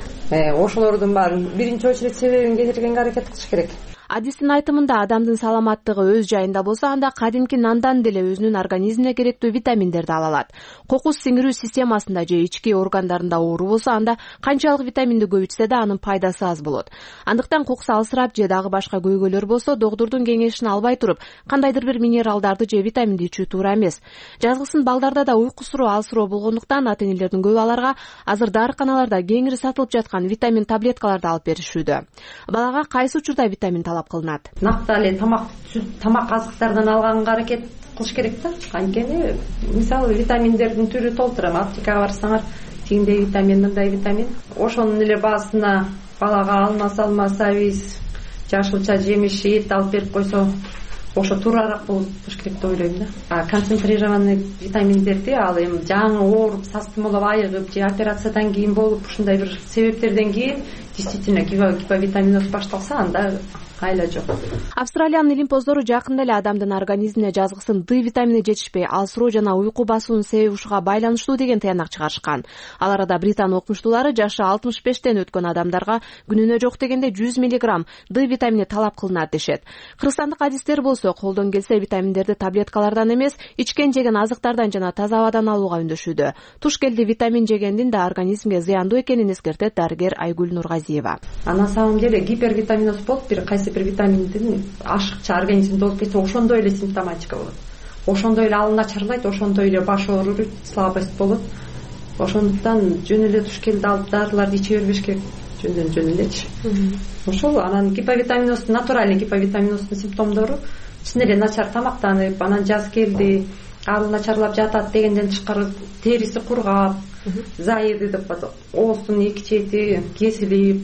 ошолордун баарын биринчи очередь себебин кетиргенге аракет кылыш керек. Адистин айтымында адамдын саламаттыгы өз жайында болсо, анда кадимки нандан деле өзүнүн организмине керектүү витаминдерди ала алат. Кокус сиңирүү системасында же ички органдарында оору болсо, анда канчалык витаминди көп ичсе да анын пайдасы аз болот. Андыктан кокус алсырап же дагы башка көйгөйлөр болсо, доктурдун кеңешин албай туруп, кандайдыр бир минералдарды же витаминди ичүү туура эмес. Жазгысын балдарда да уйкусуроо, алсыроо болгондуктан ата-энелердин көбү аларга азыр дарыканаларда кеңири сатылып жаткан витамин таблеткаларды алып беришүүдө. Балага кайсы учурда витамин талап кылынат? Накта эле тамак азыктардан алганга аракет кылыш керек да. Анткени мисалы витаминдердин түрү толтура. Аптекага барсаңар, тигиндей витамин, мындай витамин. Ошонун эле баасына балага алма, сабиз, жашылча жемиш, эт алып берип койсо, ошо туурараак болуш керек деп ойлойм да. Концентрированный витаминдерди ал эми жаңы ооруп, састымалап айыгып же операциядан кийин болуп, ушундай бир себептерден кийин действительно гиповитаминоз башталса, анда айла жок. Австралиянын илимпоздору жакында эле адамдын организмине жазгысын D витамини жетишпей, алсыроо жана уйку басуунун себеби ушуга байланыштуу деген таянак чыгарышкан. Ал арада Британ окумуштуулары жашы 65тен өткөн адамдарга күнүнө жок дегенде 100 мг D витамини талап кылынат дешет. Кыргызстандык адистер болсо колдон келсе витаминдерди таблеткалардан эмес, ичкен жеген азыктардан жана таза абадан алууга үндөшүүдө. Туш келди витамин жегендин да организмге зыяндуу экенин эскертет дарыгер Айгүл Нургазиева. На самом деле гипервитаминоз болуп, кайсы бир витаминдин ашыкча организмде болуп кетсе, ошондой эле симптоматика болот. Ошондой эле ал начарлайт, ошондой эле баш ооруйт, слабость болот. Ошондуктан жөн эле туш келди алып дарыларды иче бербеш керек, жөн элечи. Ошол анан гиповитаминоз, натуральный гиповитаминоздун симптомдору чын эле начар тамактанып, анан жаз келди, ал начарлап жатат дегенден тышкары териси кургап, заеды деп атат, оозунун эки чети кесилип,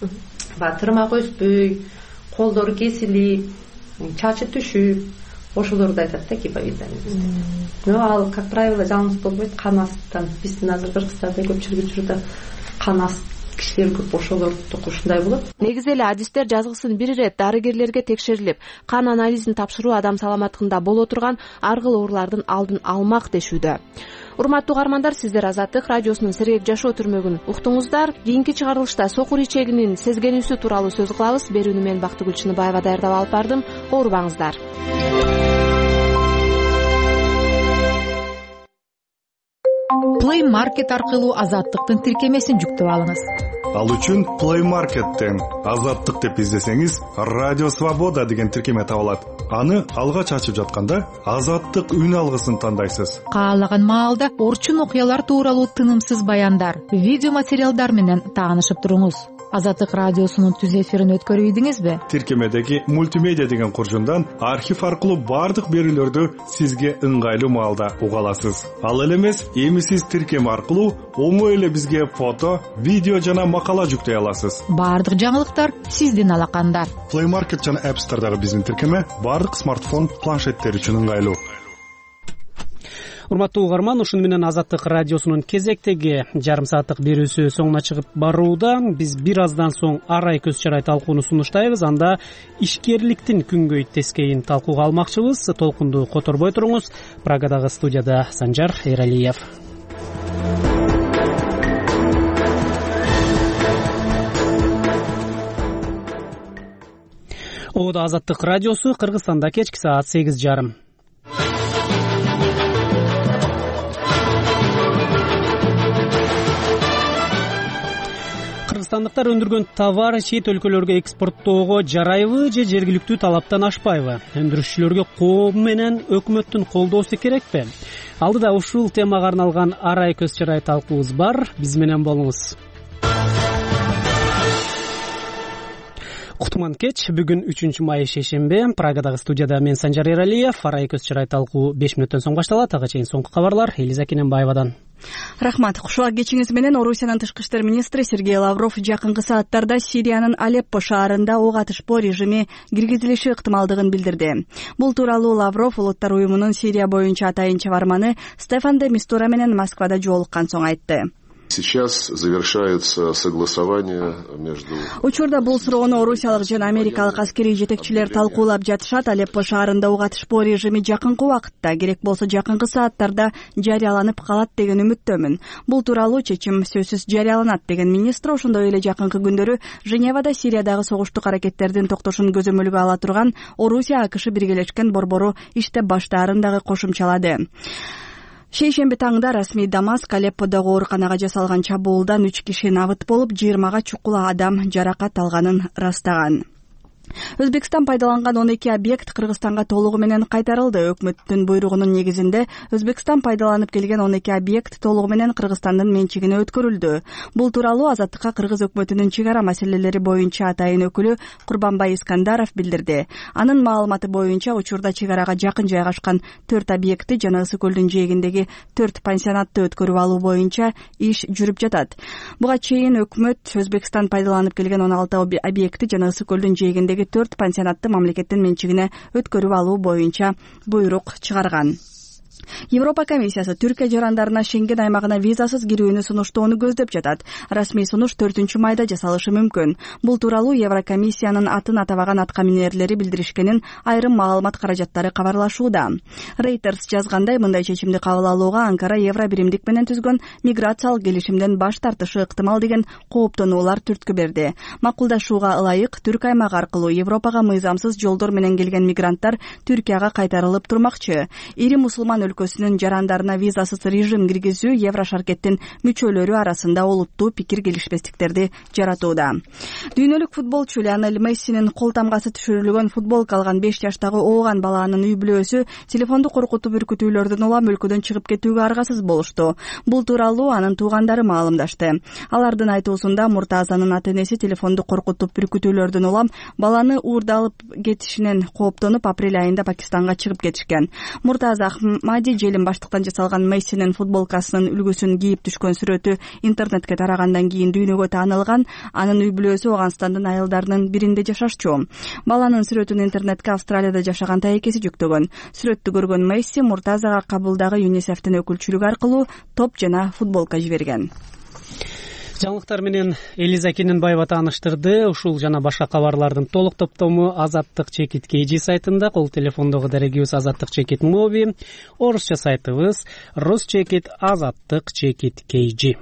тырмак өспөй, колдору кесилип, чачы түшүп, ошолорду айтат да гиповитаминоз. Но ал, как правило, жалгыз болбойт, кан астан. Биздин азыр Кыргызстанда көпчүлүк учурда кан аст кишилер көп, ошолорду ушундай болот. Негизи эле адистер жазгысын бир ирет дарыгерлерге текшерилип, кан анализин тапшыруу адам саламаттыгында боло турган ар кыл оорулардын алдын алмак дешүүдө. Урматтуу угармандар, сиздер Азаттык радиосунун сергек жашоо түрмөгүн уктуңуздар. Кийинки чыгарылышта сокур ичегинин сезгенүүсү тууралуу сөз кылабыз. Берүүнү мен Бактыгүл Чыныбаева даярдап алып бардым. Оорубаңыздар. Play Market аркылуу Азаттыктын тиркемесин жүктөп алыңыз. Ал үчүн Play Market'тен Азаттык деп издесеңиз, Радио Свобода деген тиркеме табылат. Аны алгач ачып жатканда Азаттык үн алгысын тандайсыз. Каалаган маалда орчун окуялар тууралуу тынымсыз баяндар, видео материалдар менен таанышып туруңуз. Азаттык радиосунун түз эфирин өткөрүп ийдиңизби? Тиркемедеги мультимедиа деген куржундан архив аркылуу бардык берүүлөрдү сизге ыңгайлуу маалда уга аласыз. Ал эле эмес, эми сиз тиркеме аркылуу оңой эле бизге фото, видео жана макала жүктөй аласыз. Бардык жаңылыктар сиздин алаканда. Play Market жана App Store'дагы биздин тиркеме бардык смартфон, планшеттер үчүн ыңгайлуу. Урматтуу угарман, ушуну менен Азаттык радиосунун кезектеги жарым сааттык берүүсү соңуна чыгып барууда. Биз бир аздан соң арай көз чарай талкууну сунуштайбыз. Анда ишкерликтин күнгөй тескейин талкууга алмакчыбыз. Толкунду которбой туруңуз. Прагадагы студияда Санжар Эралиев. Ода Азаттык радиосу Кыргызстанда кечки саат 8:30. Кыргызстандыктар өндүргөн товар чет өлкөлөргө экспорттоого жарайбы же жергиликтүү талаптан ашпайбы? Өндүрүшчүлөргө коом менен өкмөттүн колдоосу керекпи? Алдыда ушул темага арналган арай көз чарай талкуубуз бар. Биз менен болуңуз. Кутман кеч, бүгүн 3 май шейшембе. Прагадагы студияда мен Санжар Эралиев. Арай көз чарай талкуу 5 мүнөттөн соң башталат. Ага чейин соңку кабарлар Элиза Кененбаевадан. Рахмат. Кушулак кечиңиз менен Орусиянын тышкы иштер министри Сергей Лавров жакынкы сааттарда Сириянын Алеппо шаарында ок атышпоо режими киргизилиши ыктымалдыгын билдирди. Бул тууралуу Лавров Улуттар уюмунун Сирия боюнча атайын чабарманы Стефан де Мистура менен Москвада жолуккан соң айтты. Сейчас завершается согласование между... Учурда бул суроону орусиялык жана америкалык аскерий жетекчилер талкуулап жатышат. Алеппо шаарында ок атышпоо режими жакынкы убакытта, керек болсо жакынкы сааттарда жарыяланып калат деген үмүттөмүн. Бул тууралуу чечим сөзсүз жарыяланат деген министр ошондой эле жакынкы күндөрү Женевада Сириядагы согуштук аракеттердин токтошун көзөмөлгө ала турган Орусия АКШ биргелешкен борбору иштеп баштаарын дагы кошумчалады. Шейшемби таңда расмий Дамаск Алепподогу ооруканага жасалган чабуулдан 3 киши набыт болуп, 20га чукул адам жаракат алганын ырастаган. Өзбекстан пайдаланган 12 объект Кыргызстанга толугу менен кайтарылды. Өкмөттүн буйругунун негизинде Өзбекстан пайдаланып келген 12 объект толугу менен Кыргызстандын менчигине өткөрүлдү. Бул тууралуу Азаттыкка Кыргыз өкмөтүнүн чек ара маселелери боюнча атайын өкүлү Курбанбай Искандаров билдирди. Анын маалыматы боюнча учурда чек арага жакын жайгашкан 4 объекти жана Ысык көлдүн жээгиндеги 4 пансионатты өткөрүп алуу боюнча иш жүрүп жатат. Буга чейин өкмөт Өзбекстан пайдаланып келген 16 объекти жана Ысык көлдүн жээгиндеги 4 пансионатты мамлекеттин менчигине өткөрүп алуу боюнча буйрук чыгарган. Европа комиссиясы Түркия жарандарына Шенген аймагына визасыз кирүүнү сунуштоону көздөп жатат. Расмий сунуш 4 майда жасалышы мүмкүн. Бул тууралуу Еврокомиссиянын атын атабаган аткаминерлери билдиришкенин айрым маалымат каражаттары кабарлашууда. Reuters жазгандай, мындай чечимди кабыл алууга Анкара евро биримдик менен түзгөн миграциялык келишимден баш тартышы ыктымал деген кооптонуулар түрткү берди. Макулдашууга ылайык Түрк аймагы аркылуу Европага мыйзамсыз жолдор менен келген мигранттар Түркияга кайтарылып турмакчы. Ири мусулман өлкөсүнүн жарандарына визасыз режим киргизүү Еврошаркеттин мүчөлөрү арасында олуттуу пикир келишпестиктерди жаратууда. Дүйнөлүк футболчу Лионель Мессинин кол тамгасы түшүрүлгөн футболка алган 5 жаштагы ооган баланын үй бүлөсү телефонду коркутуп үркүтүүлөрдөн улам өлкөдөн чыгып кетүүгө аргасыз болушту. Бул тууралуу анын туугандары маалымдашты. Алардын айтуусунда Муртазанын ата-энеси телефонду коркутуп үркүтүүлөрдөн улам баланы уурдалып кетишинен кооптонуп апрель айында Пакистанга чыгып кетишкен. Муртаза Ахмади желим баштыктан жасалган Мессинин футболкасынын үлгүсүн кийип түшкөн сүрөтү интернетке тарагандан кийин дүйнөгө таанылган. Анын үй бүлөсү Ооганстандын айылдарынын биринде жашашчу. Баланын сүрөтүн интернетке Австралияда жашаган таекеси жүктөгөн. Сүрөттү көргөн Месси Муртазага Кабулдагы ЮНИСЕФтин өкүлчүлүгү аркылуу топ жана футболка жиберген. Жаңылыктар менен Элиза Кененбаева тааныштырды. Ушул жана башка кабарлардын толук топтому Азаттык чекит KG сайтында, кол телефондогу дарегибиз Азаттык чекит Моби, орусча сайтыбыз Русчекит Азаттык чекит KG.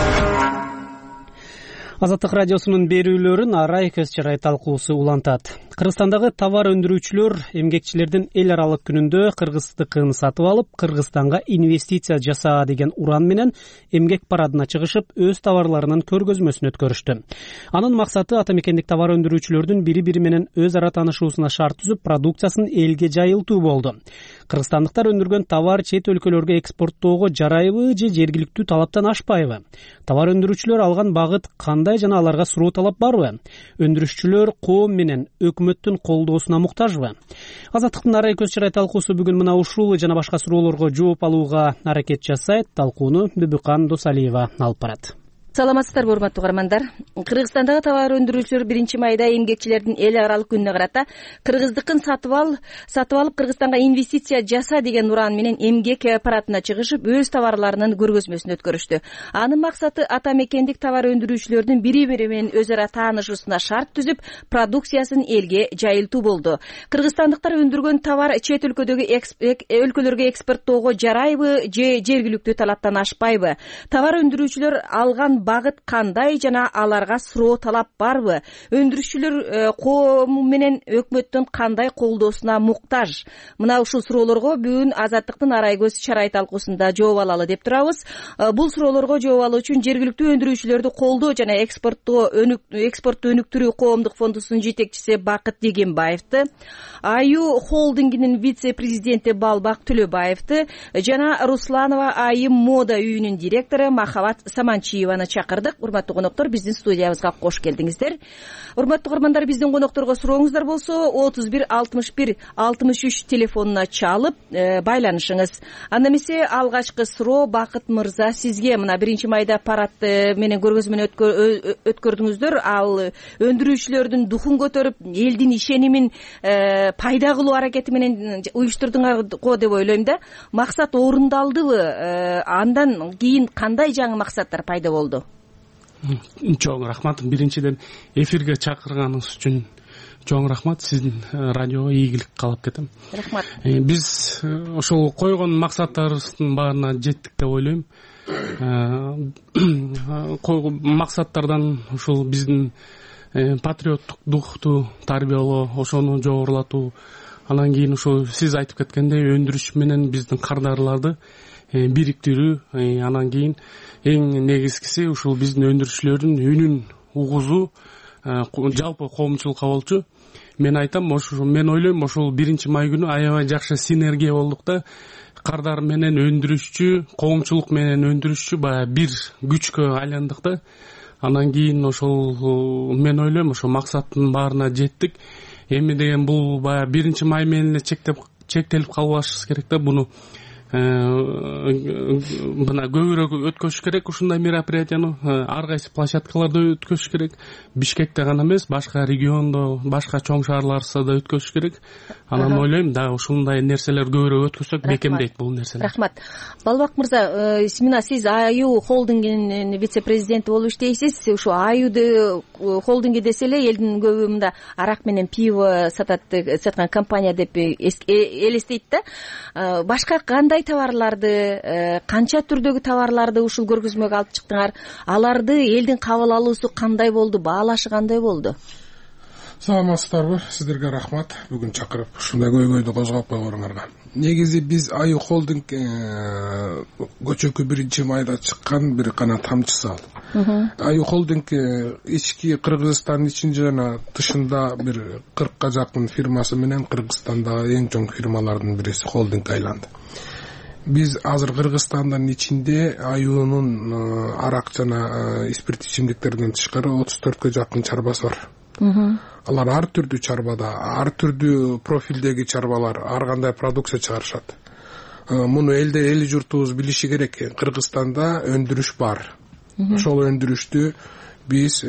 Азаттык радиосунун берүүлөрүн арай көз чарай талкуусу улантат. Кыргызстандагы товар өндүрүүчүлөр эмгекчилердин эл аралык күнүндө кыргыздыкын сатып алып, Кыргызстанга инвестиция жаса деген уран менен эмгек парадына чыгышып, өз товарларынын көргөзмөсүн өткөрүштү. Анын максаты ата мекендик товар өндүрүүчүлөрдүн бири-бири менен өз ара таанышуусуна шарт түзүп, продукциясын элге жайылтуу болду. Кыргызстандыктар өндүргөн товар чет өлкөлөргө экспорттоого жарайбы же жергиликтүү талаптан ашпайбы? Товар өндүрүүчүлөр алган багыт кандай жана аларга суроо талап барбы? Өндүрүшчүлөр коом менен өкмөттүн колдоосуна муктажбы? Азаттыктын арай көз чырай талкуусу бүгүн мына ушул жана башка суроолорго жооп алууга аракет жасайт. Талкууну Бүбүкан Досалиева алып барат. Саламатсыздарбы, урматтуу угармандар. Кыргызстандагы товар өндүрүүчүлөр 1-майда эмгекчилердин эл аралык күнүнө карата кыргыздыкын сатып алып Кыргызстанга инвестиция жаса деген уран менен эмгек парадына чыгышып, өз товарларынын көргөзмөсүн өткөрүштү. Анын максаты ата мекендик товар өндүрүүчүлөрдүн бири-бири менен өз ара таанышуусуна шарт түзүп, продукциясын элге жайылтуу болду. Кыргызстандыктар өндүргөн товар чет өлкөлөргө экспорттоого жарайбы же жергиликтүү талаптан ашпайбы? Товар өндүрүүчүлөр алган багыт кандай жана аларга суроо талап барбы? Өндүрүшчүлөр коому менен өкмөттүн кандай колдоосуна муктаж? Мына ушул суроолорго бүгүн Азаттыктын арай көз чарай талкуусунда жооп алалы деп турабыз. Бул суроолорго жооп алуу үчүн жергиликтүү өндүрүүчүлөрдү колдоо жана экспортту өнүктүрүү коомдук фондусунун жетекчиси Бакыт Дегенбаевди, Аю холдингинин вице-президенти Балбак Төлөбаевди жана Русланова Айым мода үйүнүн директору Махабат Саманчиеваны чакырдык. Урматтуу коноктор, биздин студиябызга кош келдиңиздер. Урматтуу көрөрмандар, биздин конокторго сурооңуздар болсо 31 61 63 телефонуна чалып байланышыңыз. Анда эмесе алгачкы суроо Бакыт мырза сизге. Мына 1-майда парад менен көргөзмөнү өткөрдүңүздөр. Ал өндүрүүчүлөрдүн духун көтөрүп, элдин ишенимин пайда кылуу аракети менен уюштурдуңар го деп ойлойм да. Максат орундалдыбы? Андан кийин кандай жаңы максаттар пайда болду? Чоң рахмат. Биринчиден эфирге чакырганыңыз үчүн чоң рахмат. Сиздин радиого ийгилик каалап кетем. Рахмат. Биз ошол койгон максаттарыбыздын баарына жеттик деп ойлойм. Максаттардан ушул биздин патриоттук духту тарбиялоо, ошону жогорулатуу, анан кийин ушул сиз айтып кеткендей өндүрүш менен биздин кардарларды бириктирүү, анан кийин эң негизгиси ушул биздин өндүрүчүлөрдүн үнүн угузуу жалпы коомчулукка болчу. Мен айтам, мен ойлойм ошол 1-май күнү аябай жакшы синергия болдук да. Кардар менен өндүрүшчү, коомчулук менен өндүрүшчү баягы бир күчкө айландык да. Анан кийин ошол мен ойлойм ошол максаттын баарына жеттик. Эми деген бул баягы 1-май менен чектелип калбашыбыз керек да. Буну мына көбүрөөк өткөзүш керек ушундай мероприятияны, ар кайсы площадкаларда өткөзүш керек. Бишкекте гана эмес, башка региондо, башка чоң шаарларда да өткөзүш керек. Анан ойлойм да ушундай нерселер көбүрөөк өткөзсөк бекемдейт бул нерселер. Рахмат. Балбак мырза, мына сиз Аю холдингинин вице-президенти болуп иштейсиз. Ушу Аюду холдинги десе эле элдин көбү мында арак менен пиво саткан компания деп элестейт да. Башка кандай товарларды, канча түрдөгү товарларды ушул көргөзмөгө алып чыктыңар? Аларды элдин кабыл алуусу кандай болду? Баалашы кандай болду? Саламатсыздарбы? Сиздерге рахмат. Бүгүн чакырып ушундай көйгөйдү козгоп койгоруңарга. Негизи биз Аю холдинг көчөкү 1-майда чыккан бир гана тамчысы ал. Аю холдинг ички Кыргызстандын ичинде жана тышында бир 40-ка жакын фирмасы менен Кыргызстандагы эң чоң фирмалардын бириси холдинг айланды. Биз азыр Кыргызстандын ичинде Аюнун арак жана спирт ичимдиктерден тышкары 34-кө жакын чарбасы бар. Алар ар түрдүү чарбада, ар түрдүү профилдеги чарбалар, ар кандай продукция чыгарышат. Муну эли журтубуз билиши керек. Кыргызстанда өндүрүш бар. Ошол өндүрүштү биз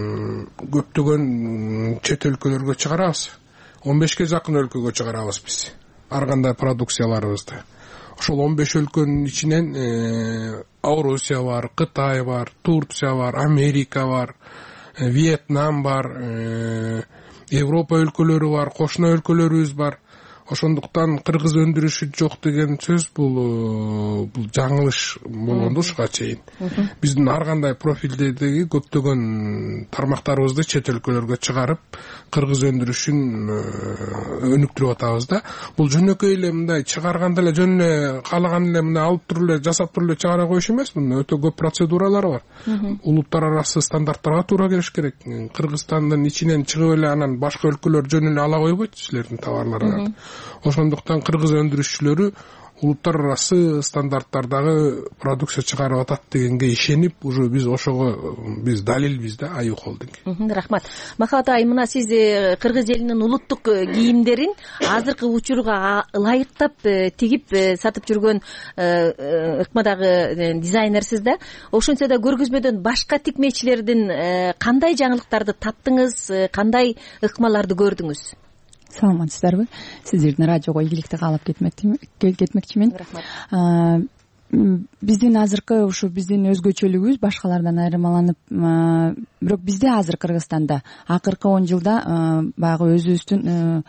көптөгөн чет өлкөлөргө чыгарабыз. 15ке жакын өлкөгө чыгарабыз биз. Ар кандай продукцияларыбызды. Ошол 15 өлкөнүн ичинен Орусия бар, Кытай бар, Турция бар, Америка бар, Вьетнам бар, Европа өлкөлөрү бар, кошуна өлкөлөрүбүз бар. ошондуктан кыргыз өндүрүшү жок деген сөз бул жаңылыш болгондо ушуга чейин биздин ар кандай профилдеги көптөгөн тармактарыбызды чет өлкөлөргө чыгарып кыргыз өндүрүшүн өнүктүрүп атабыз да. Бул жөнөкөй эле мындай чыгарганда эле жөн эле каалаган эле мындай алып туруп эле жасап туруп эле чыгара коюш эмес. Мына өтө көп процедуралар бар. Улуттар арасы стандарттарга туура келиш керек. Кыргызстандын ичинен чыгып эле анан башка өлкөлөр жөн эле ала койбойт силердин товарларыңарды. Ошондуктан кыргыз өндүрүшчүлөрү улуттар арасы стандарттардагы продукция чыгарып атат дегенге ишенип, уже биз ошого биз далилбиз да, Аю холдинг. Рахмат. Махабат айым, мына сиз кыргыз элинин улуттук кийимдерин азыркы учурга ылайыктап тигип сатып жүргөн ыкмадагы дизайнерсиз да. Ошентсе да көргөзмөдөн башка тикмечилердин кандай жаңылыктарды таптыңыз, кандай ыкмаларды көрдүңүз? Саламатсыздарбы? Сиздердин радиого ийгиликти каалап кетмекчимин. Рахмат. Биздин азыркы ушу биздин өзгөчөлүгүбүз башкалардан айырмаланып, бирок бизде азыр Кыргызстанда акыркы 10 жылда баягы өзүбүздүн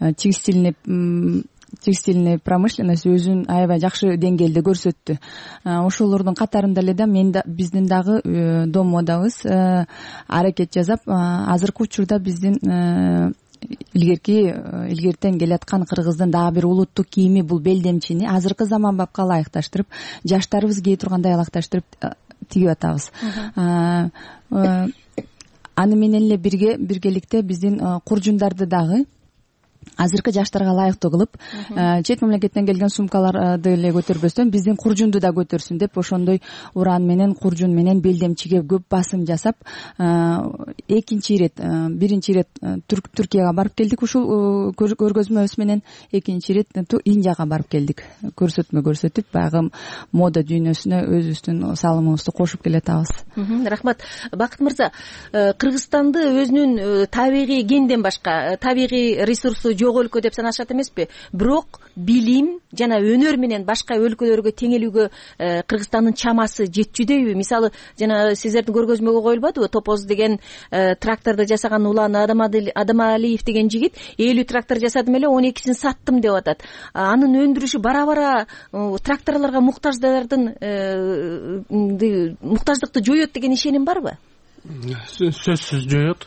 текстильный промышленность өзүн аябай жакшы деңгээлде көрсөттү. Ошолордун катарында эле да биздин дагы дом модабыз аракет жасап, азыркы учурда биздин илгертен келаткан Кыргыздын дагы бир улуттук кийими бул белдемчини азыркы заманбапка ылайыкташтырып, жаштарыбыз кие тургандай ылайыкташтырып тигип атабыз. Аны менен эле биргеликте биздин куржундарды дагы азыркы жаштарга ылайыктуу кылып, чет мамлекеттен келген сумкаларды эле көтөрбөстөн биздин куржунду да көтөрсүн деп ошондой уран менен, куржун менен белдемчиге көп басым жасап, биринчи ирет Түркияга барып келдик ушул көргөзмөбүз менен, экинчи ирет Индияга барып келдик. Көрсөтмө көрсөтүп, баягы мода дүйнөсүнө өзүбүздүн салымыбызды кошуп келатабыз. Рахмат. Бакыт мырза, Кыргызстанды өзүнүн табигый кенден башка табигый ресурсу жок өлкө деп санашат эмеспи? Бирок билим жана өнөр менен башка өлкөлөргө теңелүүгө Кыргызстандын чамасы жетчүдөйбү? Мисалы, жана сиздердин көргөзмөгө коюлбадыбы? Топоз деген тракторду жасаган Улан Адамалиев деген жигит 50 трактор жасадым эле, 12син саттым деп атат. Анын өндүрүшү бара-бара тракторлорго муктаждыкты жоёт деген ишеним барбы? Сөзсүз жоёт.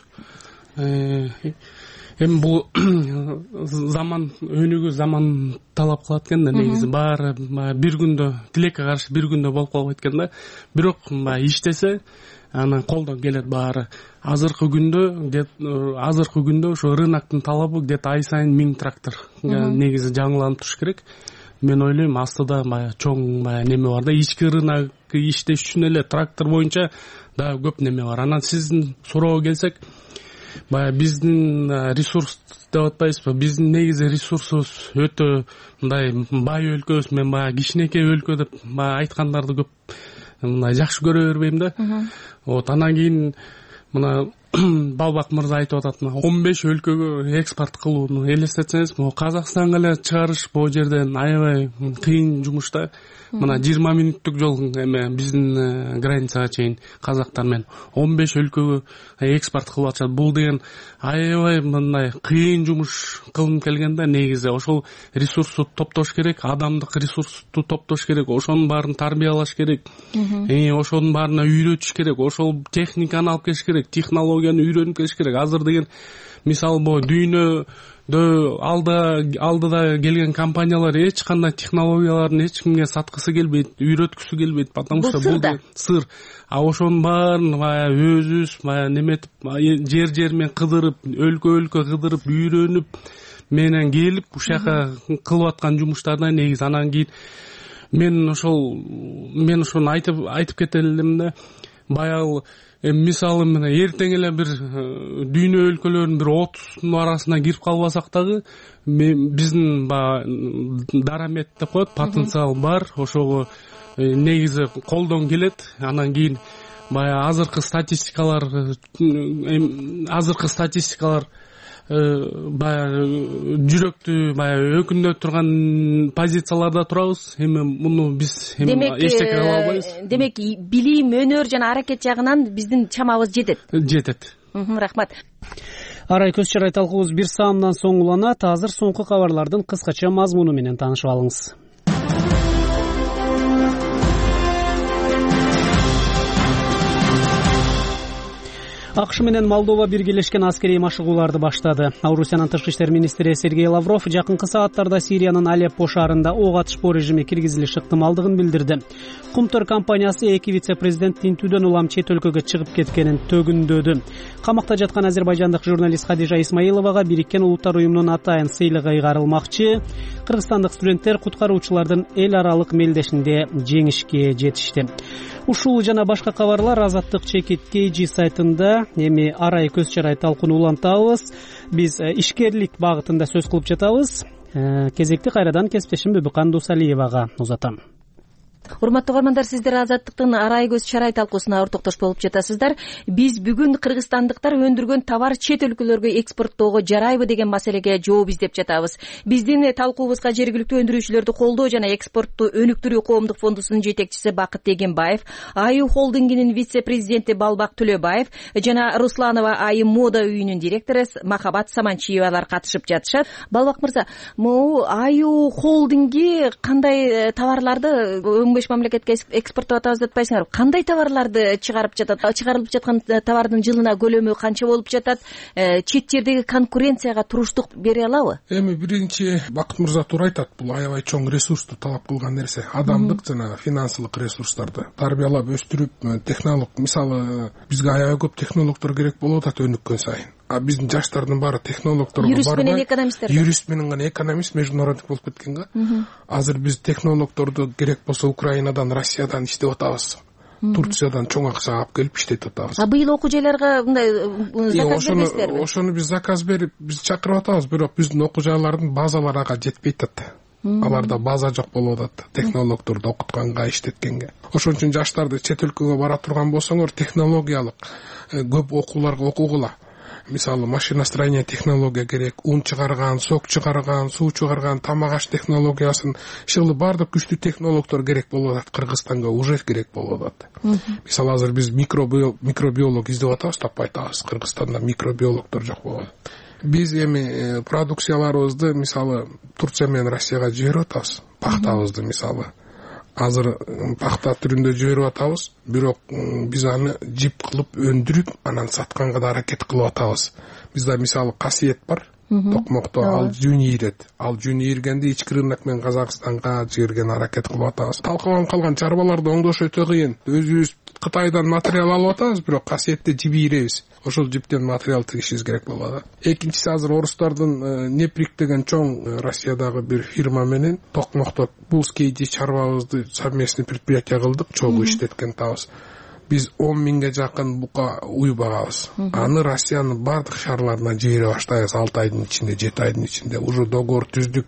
Эми бул заман өнүгүү, заман талап кылат экен да, негизи баары бир күндө тилекке каршы бир күндө болуп калбайт экен да. Бирок иштесе анан колдон келет баары. Азыркы күндө ошо рыноктун талабы где-то ай сайын 1000 трактор негизи жаңыланып туруш керек. Мен ойлойм, астыда чоң неме бар да, ички рынок иштеш үчүн эле трактор боюнча да көп неме бар. Анан сиздин суроого келсек, биздин ресурс деп атпайбызбы? Биздин негизи ресурсубуз өтө мындай бай өлкөбүз. Мен кичинекей өлкө деп айткандарды көп мындай жакшы көрө бербейм да. Анан кийин мына Балбак мырза айтып атат, 15 өлкөгө экспорт кылууну элестетсеңиз, Казакстанга эле чыгарыш бул жерден аябай кыйын жумуш да. Мына 20 мүнөттүк жол эме биздин границага чейин казактар менен 15 өлкөгө экспорт кылып атышат. Бул деген аябай мындай кыйын жумуш кылынып келген да. Негизи ошол ресурсту топтош керек, адамдык ресурсту топтош керек, ошонун баарын тарбиялаш керек, ошонун баарына үйрөтүш керек, ошол техниканы алып келиш керек, технологияны үйрөнүп келиш керек. Азыр деген мисалы бул дүйнөдө алдыда келген компаниялар эч кандай технологияларын эч кимге саткысы келбейт, үйрөткүсү келбейт, потому что бул сыр. Ошонун баарын өзүбүз неметип, жер менен кыдырып, өлкө кыдырып, үйрөнүп менен келип ушака кылып аткан жумуштардан негизи. Анан кийин мен ошону айтып кете элем да. Баягы мисалы мына эртең эле бир дүйнө өлкөлөрүнүн бир 30 арасына кирип калбасак дагы биздин дарамет деп коет, потенциал бар. Ошого негизи колдон келет. Анан кийин азыркы статистикалар жүрөктү өкүндөп турган позицияларда турабыз. Эми муну биз эчтеке кыла албайбыз. Демек, билим, өнөр жана аракет жагынан биздин чамабыз жетет. Жетет. Рахмат. Арай көз чарай талкуубуз бир саамдан соң уланат. Азыр соңку кабарлардын кыскача мазмуну менен таанышып алыңыз. АКШ менен Молдова биргелешкен аскерий машыгууларды баштады. Орусиянын тышкы иштер министри Сергей Лавров жакынкы сааттарда Сириянын Алеппо шаарында ок атышпоо режими киргизилиши ыктымалдыгын билдирди. Кумтөр компаниясы эки вице-президент тинтүүдөн улам чет өлкөгө чыгып кеткенин төгүндөдү. Камакта жаткан азербайжандык журналист Хадижа Исмаиловага Бириккен Улуттар уюмунун атайын сыйлыгы ыйгарылмакчы. Кыргызстандык студенттер куткаруучулардын эл аралык мелдешинде жеңишке жетишти. Ушул жана башка кабарлар Азаттык чекит KG сайтында. Эми арай көз чарай талкууну улантабыз. Биз ишкерлик багытында сөз кылып жатабыз. Кезекти кайрадан кесиптешим Бүбүкан Дусалиевага узатам. Урматтуу көрөрмандар, сиздер Азаттыктын арай көз чарай талкуусуна ортоктош болуп жатасыздар. Биз бүгүн кыргызстандыктар өндүргөн товар чет өлкөлөргө экспорттоого жарайбы деген маселеге жооп издеп жатабыз. Биздин талкуубузга жергиликтүү өндүрүүчүлөрдү колдоо жана экспортту өнүктүрүү коомдук фондусунун жетекчиси Бакыт Дегенбаев, АЮ холдингинин вице-президенти Балбак Төлөбаев жана Русланова АИ мода үйүнүн директору Махабат Саманчиевалар катышып жатышат. Балбак мырза, могу АЮ холдинги кандай товарларды мамлекетке экспорттоп атабыз деп атпайсыңарбы? Кандай товарларды чыгарып жатат? Чыгарылып жаткан товардын жылына көлөмү канча болуп жатат? Чет жердеги конкуренцияга туруштук бере алабы? Эми биринчи Бакыт мырза туура айтат. Бул аябай чоң ресурсту талап кылган нерсе. Адамдык жана финансылык ресурстарды тарбиялап өстүрүп, технолог, мисалы бизге аябай көп технологдор керек болуп атат өнүккөн сайын. А биздин жаштардын баары технологдорго барбай, юрист менен экономисттер. Юрист менен гана экономист, международник болуп кеткен го. Азыр биз технологдорду керек болсо Украинадан, Россиядан иштеп атабыз. Турциядан чоң акча алып келип иштетип атабыз. А быйыл окуу жайларга мындай заказ бересиздерби? Ошону биз заказ берип, биз чакырып атабыз, бирок биздин окуу жайлардын базалары ага жетпей атат. Аларда база жок болуп атат, технологдорду окутканга, иштеткенге. Ошон үчүн жаштарды чет өлкөгө бара турган болсоңор, технологиялык көп окууларга окугула. Мисалы машиностроение технология керек, ун чыгарган, сок чыгарган, суу чыгарган, тамак аш технологиясын шылы бардык күчтүү технологдор керек болуп атат. Кыргызстанга уже керек болуп атат. Мисалы азыр биз микробиолог издеп атабыз, таппай атабыз. Кыргызстанда микробиологдор жок болуп атат. Биз эми продукцияларыбызды мисалы Турция менен Россияга жиберип атабыз. Пахтабызды мисалы азыр пахта түрүндө жиберип атабыз, бирок биз аны жип кылып өндүрүп, анан сатканга да аракет кылып атабыз. Бизде мисалы касиет бар, токмокто ал жүн ийрет. Ал жүн ийргенде ички рынок менен Казакстанга жиберген аракет кылып атабыз. Талкаланып калган чарбаларды оңдош өтө кыйын. Өзүбүз Кытайдан материал алып атабыз, бирок касиетте жип ийребиз. Ошол жиптен материал тигишибиз керек болуп атат. Экинчиси азыр орустардын Неприк деген чоң Россиядагы бир фирма менен токмокто KG чарбабызды совместный предприятие кылдык, чогуу иштеткен табыз. Биз 10 миңге жакын бука уй багабыз. Аны Россиянын бардык шаарларына жибере баштайбыз 6 айдын ичинде, 7 айдын ичинде. Уже договор түздүк.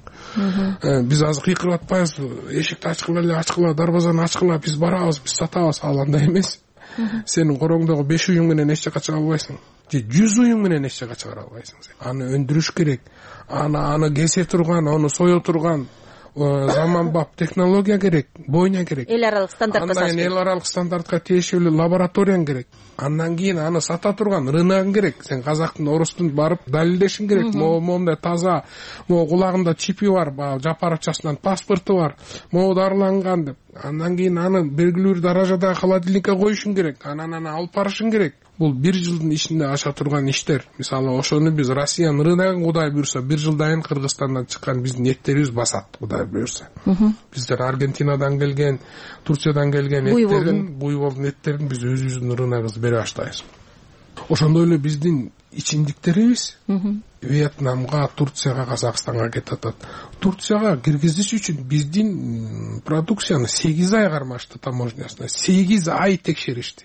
Биз азыр кыйкырып атпайбыз. Эшикти ачкыла, дарбазаны ачкыла, биз барабыз, биз сатабыз. Ал андай эмес. Сенин короңдогу 5 уюм менен эч жака чыга албайсың. Же 100 уюм менен эч жака чыгара албайсың. Аны өндүрүш керек. Аны кесе турган, аны сое турган заманбап технология керек, бойня керек. Эл аралык стандартка сай. Эл аралык стандартка тиешелүү лабораторияң керек. Андан кийин аны сата турган рыногуң керек. Сен казактын, орустун барып далилдешиң керек. Момундай таза, кулагында чипи бар, жапарачасынан паспорту бар, дарыланган деп. Андан кийин аны белгилүү даражада холодильникке коюшуң керек. Анан алып барышың керек. Бул 1 жылдын ичинде аша турган иштер. Мисалы, ошону биз Россиянын рыногун Кудай буйрса 1 жылдан Кыргызстандан чыккан биздин эттерибиз басат, Кудай буйрса. Биздер Аргентинадан келген, Турциядан келген эттерин, буйволдун эттерин биз өзүбүздүн рыногубузду бере баштайбыз. Ошондой эле биздин ичимдиктерибиз Вьетнамга, Турцияга, Казакстанга кетип атат. Турцияга киргизиш үчүн биздин продукцияны 8 ай кармашты таможнясына. 8 ай текшеришти.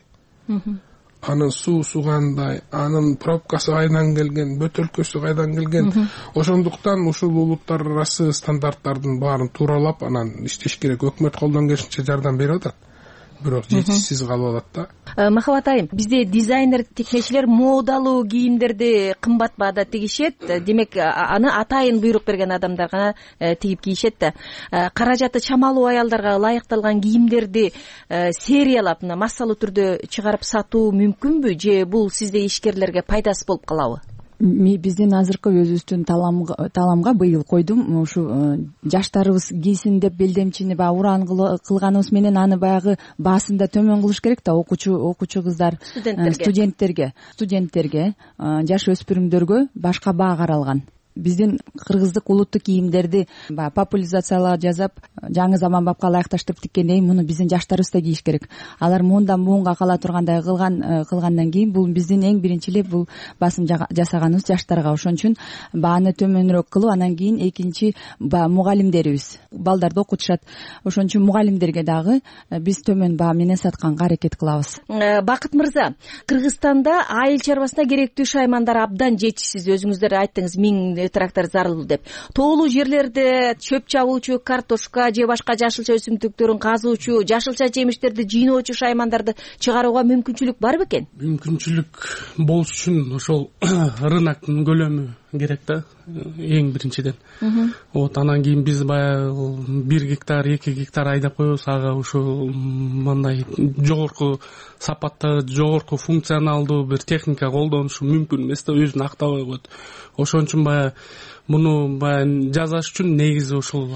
Анын суусу кандай, анын пробкасы кайдан келген, бөтөлкөсү кайдан келген. Ошондуктан ушул улуттар арасы стандарттардын баарын тууралап, анан иштеш керек. Өкмөт колдон келишинче жардам берип атат. Бирок жетишсиз калып атат да. Махабат айым, бизде дизайнер, текнечилер модалуу кийимдерди кымбат баада тигишет. Демек, аны атайын буйрук берген адамдар гана тигип кийишет да. Каражаты чамалуу аялдарга ылайыкталган кийимдерди сериялап, массалуу түрдө чыгарып сатуу мүмкүнбү? Же бул сизде ишкерлерге пайдасы болуп калабы? биздин азыркы өзүбүздүн таламга быйыл койдум ушу жаштарыбыз кийсин деп белдемчини баягы уран кылганыбыз менен аны баягы баасын да төмөн кылыш керек да окуучу кыздар студенттерге жаш өспүрүмдөргө башка баа каралган. Биздин кыргыздык улуттук кийимдерди баягы популяризациялап жасап жаңы заманбапка ылайыкташтырып тиккенден кийин муну биздин жаштарыбыз да кийиш керек. Алар муундан муунга кала тургандай кылгандан кийин бул биздин эң биринчи эле бул басым жасаганыбыз жаштарга. Ошон үчүн бааны төмөнүрөөк кылып, анан кийин экинчи мугалимдерибиз балдарды окутушат. Ошон үчүн мугалимдерге дагы биз төмөн баа менен сатканга аракет кылабыз. Бакыт мырза, Кыргызстанда айыл чарбасына керектүү шаймандар абдан жетишсиз. Өзүңүздөр айттыңыз 1000 трактор зарыл деп. Тоолуу жерлерде чөп чабуучу, картошка же башка жашылча өсүмдүктөрүн казуучу, жашылча жемиштерди жыйноочу шаймандарды чыгарууга мүмкүнчүлүк бар бекен? Мүмкүнчүлүк болуш үчүн ошол рыноктун көлөмү керек да, эң биринчиден. Вот анан кийин биз баягы 1 гектар, 2 гектар айдап коебуз, ага ушул мындай жогорку сапаттагы, жогорку функционалдуу бир техника колдонушу мүмкүн эмес да, өзүн актабай коет. Ошон үчүн баягы муну баягы жасаш үчүн негизи ушул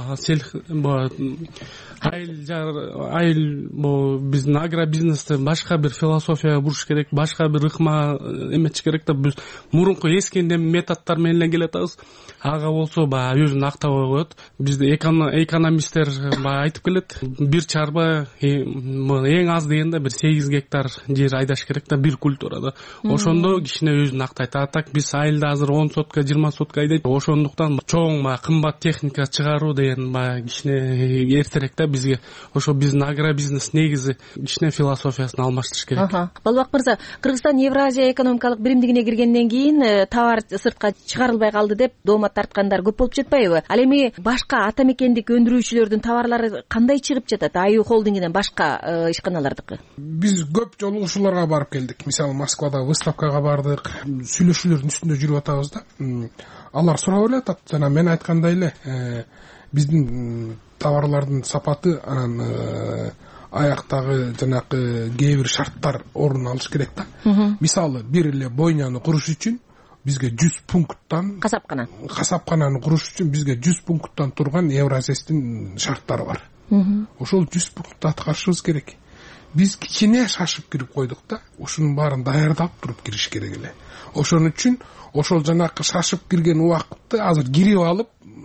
айыл биздин агробизнесте башка бир философияга буруш керек, башка бир ыкма эметиш керек да. Биз мурунку эскенден методдор менен эле келатабыз. Ага болсо баягы өзүн актабай коет. Бизде экономисттер баягы айтып келет, бир чарба эң аз дегенде бир 8 гектар жер айдаш керек да, бир культурада. Ошондо кичине өзүн актайт. А так биз айылда азыр 10 сотка, 20 сотка айдайт. Ошондуктан чоң баягы кымбат техника чыгаруу деген баягы кичине эртерээк да бизге. Ошо биздин агробизнес негизи кичине философиясын алмаштырыш керек. Балбак мырза, Кыргызстан Евразия экономикалык биримдигине киргенден кийин товар сыртка чыгарылбай калды деп доомат тарткандар көп болуп жатпайбы? Ал эми башка ата мекендик өндүрүүчүлөрдүн товарлары кандай чыгып жатат? Аю холдингинен башка ишканалардыкы? Биз көп жолу ушуларга барып келдик. Мисалы Москвада выставкага бардык, сүйлөшүүлөрдүн үстүндө жүрүп атабыз да. Алар сурап эле атат. Жана мен айткандай эле биздин товарлардын сапаты анан аяктагы жанакы кээ бир шарттар орун алыш керек да. Мисалы бир эле бойняны куруш үчүн бизге 100 пункттан касапкананы куруш үчүн бизге 100 пункттан турган Евразестин шарттары бар. Ошол 100 пунктты аткарышыбыз керек. Биз кичине шашып кирип койдук да. Ушунун баарын даярдап туруп кириш керек эле. Ошон үчүн ошол жанакы шашып кирген убакытты азыр кирип алып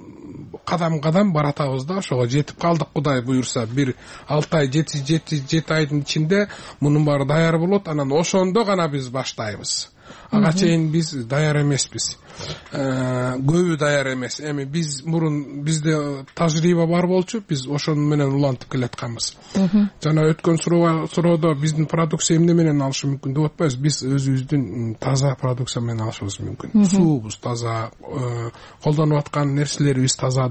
кадам баратабыз да. Ошого жетип калдык, Кудай буюрса, бир 6 ай, 7 айдын ичинде мунун баары даяр болот. Анан ошондо гана биз баштайбыз. Ага чейин биз даяр эмеспиз. Көбү даяр эмес. Эми биз мурун бизде тажрыйба бар болчу, биз ошону менен улантып келатканбыз. Жана өткөн суроодо биздин продукция эмне менен алышы мүмкүн деп атпайбыз. Биз өзүбүздүн таза продукция менен алышыбыз мүмкүн. Суубуз таза, колдонуп аткан нерселерибиз таза,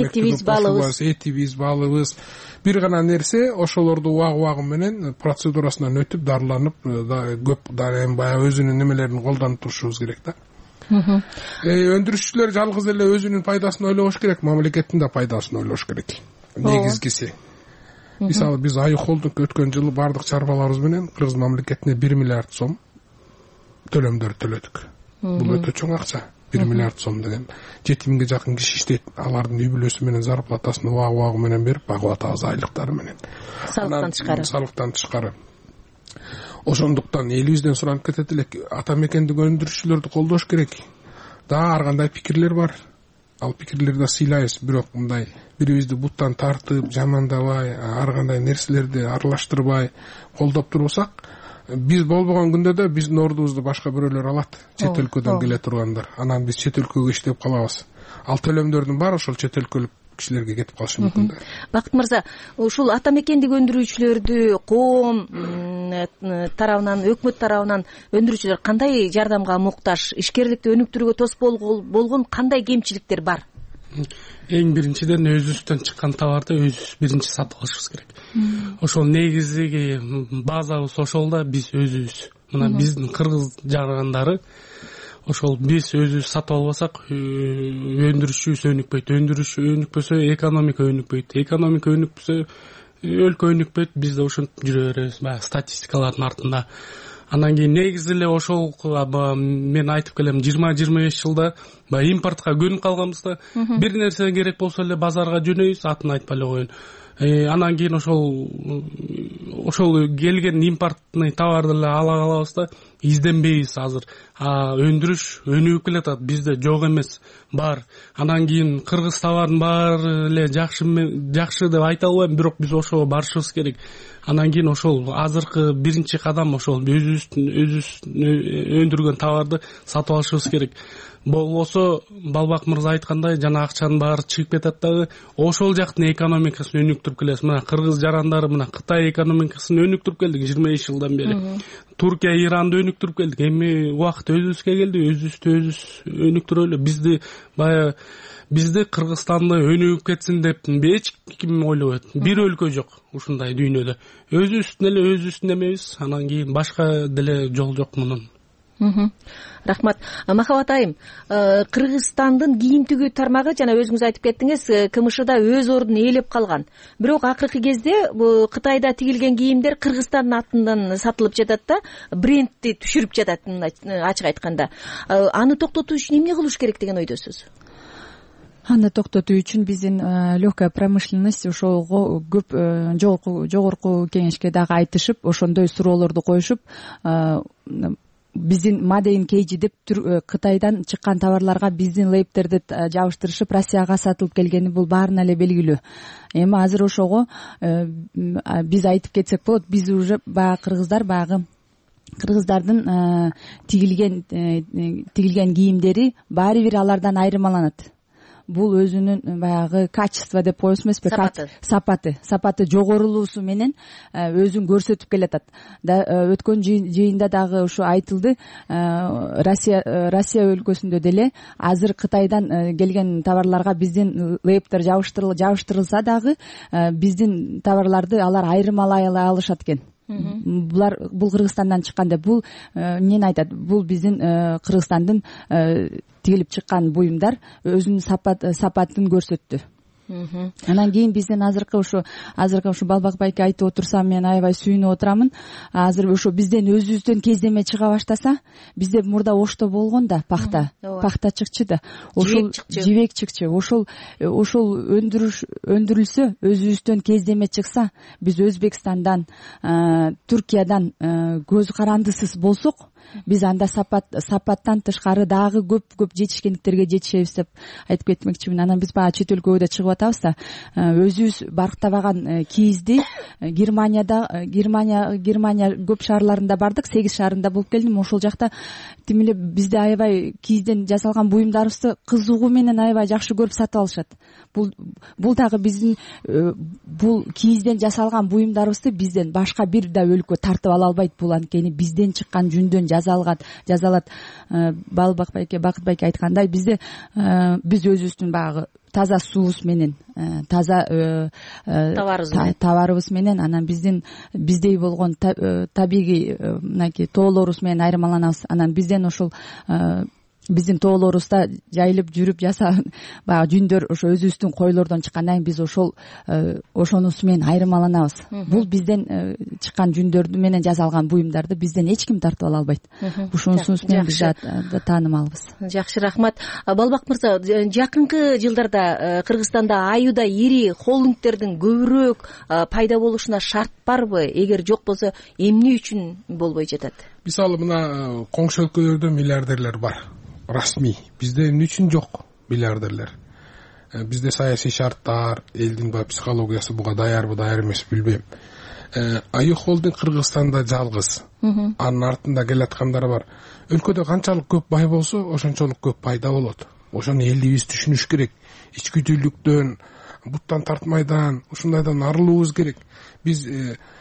этибиз, балыбыз. Бир гана нерсе ошолорду убагы менен процедурасынан өтүп, дарыланып, көп баягы өзүнүн немелерин колдонуп турушубуз керек да. Өндүрүшчүлөр жалгыз эле өзүнүн пайдасын ойлобош керек, мамлекеттин да пайдасын ойлош керек. Негизгиси. Мисалы биз Аю холдинг өткөн жылы бардык чарбаларыбыз менен Кыргыз мамлекетине 1 миллиард сом төлөмдөр төлөдүк. Бул өтө чоң акча. 1 миллиард сом деген 7000ге жакын киши иштейт. Алардын үй бүлөсү менен зарплатасын убагы менен берип багып атабыз, айлыктары менен. Салыктан тышкары. Ошондуктан элибизден суранып кетет элек, ата мекендик өндүрүүчүлөрдү колдош керек. Да, ар кандай пикирлер бар. Ал пикирлерди сыйлайбыз, бирок мындай бирибизди буттан тартып, жамандабай, ар кандай нерселерди аралаштырбай колдоп турсак, биз болбогон күндө да биздин ордубузду башка бирөөлөр алат, чет өлкөдөн келе тургандар. Анан биз чет өлкөгө иштеп калабыз. Ал төлөмдөрдүн баары ошол чет өлкөлүк кишилерге кетип калышы мүмкүн да. Бакыт мырза, ушул ата мекендик өндүрүүчүлөрдү коом тарабынан, өкмөт тарабынан өндүрүүчүлөр кандай жардамга муктаж? Ишкерликти өнүктүрүүгө тоскоол болгон кандай кемчиликтер бар? Эң биринчиден өзүбүздөн чыккан товарды өзүбүз биринчи сатып алышыбыз керек. Ошол негизги базабыз ошол да, биз өзүбүз. Мына биздин кыргыз жаргандары ошол биз өзүбүз сатып албасак, өндүрүшүбүз өнүкпөйт. Өндүрүш өнүкпөсө, экономика өнүкпөйт. Экономика өнүкпөсө, өлкө өнүкпөйт, биз да ошентип жүрө беребиз баягы статистикалардын артында. Анан кийин негизи эле ошол мен айтып келем 20-25 жылда баягы импортко көнүп калганбыз да. Бир нерсе керек болсо эле базарга жөнөйбүз, атын айтпай эле коеюн. Анан кийин ошол келген импортный товарды эле ала калабыз да, изденбейбиз азыр. Өндүрүш өнүгүп келатат, бизде жок эмес, бар. Анан кийин кыргыз товардын баары эле жакшы деп айта албайм, бирок биз ошого барышыбыз керек. Анан кийин ошол азыркы биринчи кадам ошол өзүбүз өндүргөн товарды сатып алышыбыз керек. Болбосо Балбак мырза айткандай жана акчанын баары чыгып кетет дагы, ошол жактын экономикасын өнүктүрүп келебиз. Мына кыргыз жарандары, мына Кытай экономикасын өнүктүрүп келдик 25 жылдан бери. Туркия, Иранды өнүктүрүп келдик. Эми убакыт өзүбүзгө келди, өзүбүздү өнүктүрөлү. Бизди Кыргызстанды өнүгүп кетсин деп эч ким ойлобойт. Бир өлкө жок ушундай дүйнөдө. Өзүбүздүн эле өзүбүздүн эмебиз, анан кийин башка деле жол жок мунун. Рахмат. Махабат айым, Кыргызстандын кийим тигүү тармагы жана өзүңүз айтып кеттиңиз, КМШда өз ордун ээлеп калган. Бирок акыркы кезде бул Кытайда тигилген кийимдер Кыргызстандын атынан сатылып жатат да, брендти түшүрүп жатат, ачык айтканда. Аны токтотуу үчүн эмне кылыш керек деген ойдосуз? Аны токтотуу үчүн биздин легкая промышленность ошого көп жогорку кеңешке дагы айтышып, ошондой суроолорду коюшуп, биздин Made in KG деп Кытайдан чыккан товарларга биздин лейбтерди жабыштырышып Россияга сатылып келгени бул баарына эле белгилүү. Эми азыр ошого биз айтып кетсек болот, биз уже кыргыздардын тигилген кийимдери баары бир алардан айырмаланат. Бул өзүнүн баягы качество деп коебуз эмеспи, сапаты жогорулуусу менен өзүн көрсөтүп келатат. Өткөн жыйында дагы ушу айтылды, Россия өлкөсүндө деле азыр Кытайдан келген товарларга биздин лейбтер жабыштырылса дагы биздин товарларды алар айырмалай алышат экен. Бул Кыргызстандан чыккан деп, бул эмнени айтат? Бул биздин Кыргызстандын тигилип чыккан буюмдар өзүнүн сапатын көрсөттү. Анан кийин биздин азыркы ушу Балбак байке айтып отурса, мен аябай сүйүнүп отурамын. Азыр ушу бизден өзүбүздөн кездеме чыга баштаса, бизде мурда ошто болгон да, пахта чыкчы да, ошол жибек чыкчы, ошол өндүрүлсө, өзүбүздөн кездеме чыкса, биз Өзбекстандан, Туркиядан көз карандысыз болсок, биз анда сапаттан тышкары дагы көп жетишкендиктерге жетишебиз деп айтып кетмекчимин. Анан биз баягы чет өлкөгө да чыгып атабыз да, өзүбүз барктабаган кийизди Германия көп шаарларында бардык, 8 шаарында болуп келдим. Ошол жакта тим эле бизде аябай кийизден жасалган буюмдарыбызды кызыгуу менен аябай жакшы көрүп сатып алышат. Бул дагы биздин бул кийизден жасалган буюмдарыбызды бизден башка бир да өлкө тартып ала албайт. Бул анткени бизден чыккан жүндөн жазалат. Балбак байке, Бакыт байке айткандай, биз өзүбүздүн баягы таза суубуз менен, таза товарыбыз менен, анан биздей болгон табигый мынакей тоолорубуз менен айырмаланабыз. Анан бизден ошол биздин тоолорубузда жайылып жүрүп баягы жүндөр ошо өзүбүздүн койлордон чыккандан кийин биз ошонусу менен айырмаланабыз. Бул бизден чыккан жүндөрдү менен жасалган буюмдарды бизден эч ким тартып ала албайт. Ушунусу менен биз таанымалбыз. Жакшы, рахмат. Балбак мырза, жакынкы жылдарда Кыргызстанда аюуда ири холдингтердин көбүрөөк пайда болушуна шарт барбы? Эгер жок болсо, эмне үчүн болбой жатат? Мисалы мына коңшу өлкөлөрдө миллиардерлер бар, расмий. Бизде эмне үчүн жок миллиардерлер? Бизде саясий шарттар, элдин психологиясы буга даярбы, даяр эмес билбейм. Аю холдинг Кыргызстанда жалгыз. Анын артында келаткандар бар. Өлкөдө канчалык көп бай болсо, ошончолук көп пайда болот. Ошону элибиз түшүнүш керек. Ичкүчүлүктөн, буттан тартмайдан, ушундайдан арылуубуз керек. Биз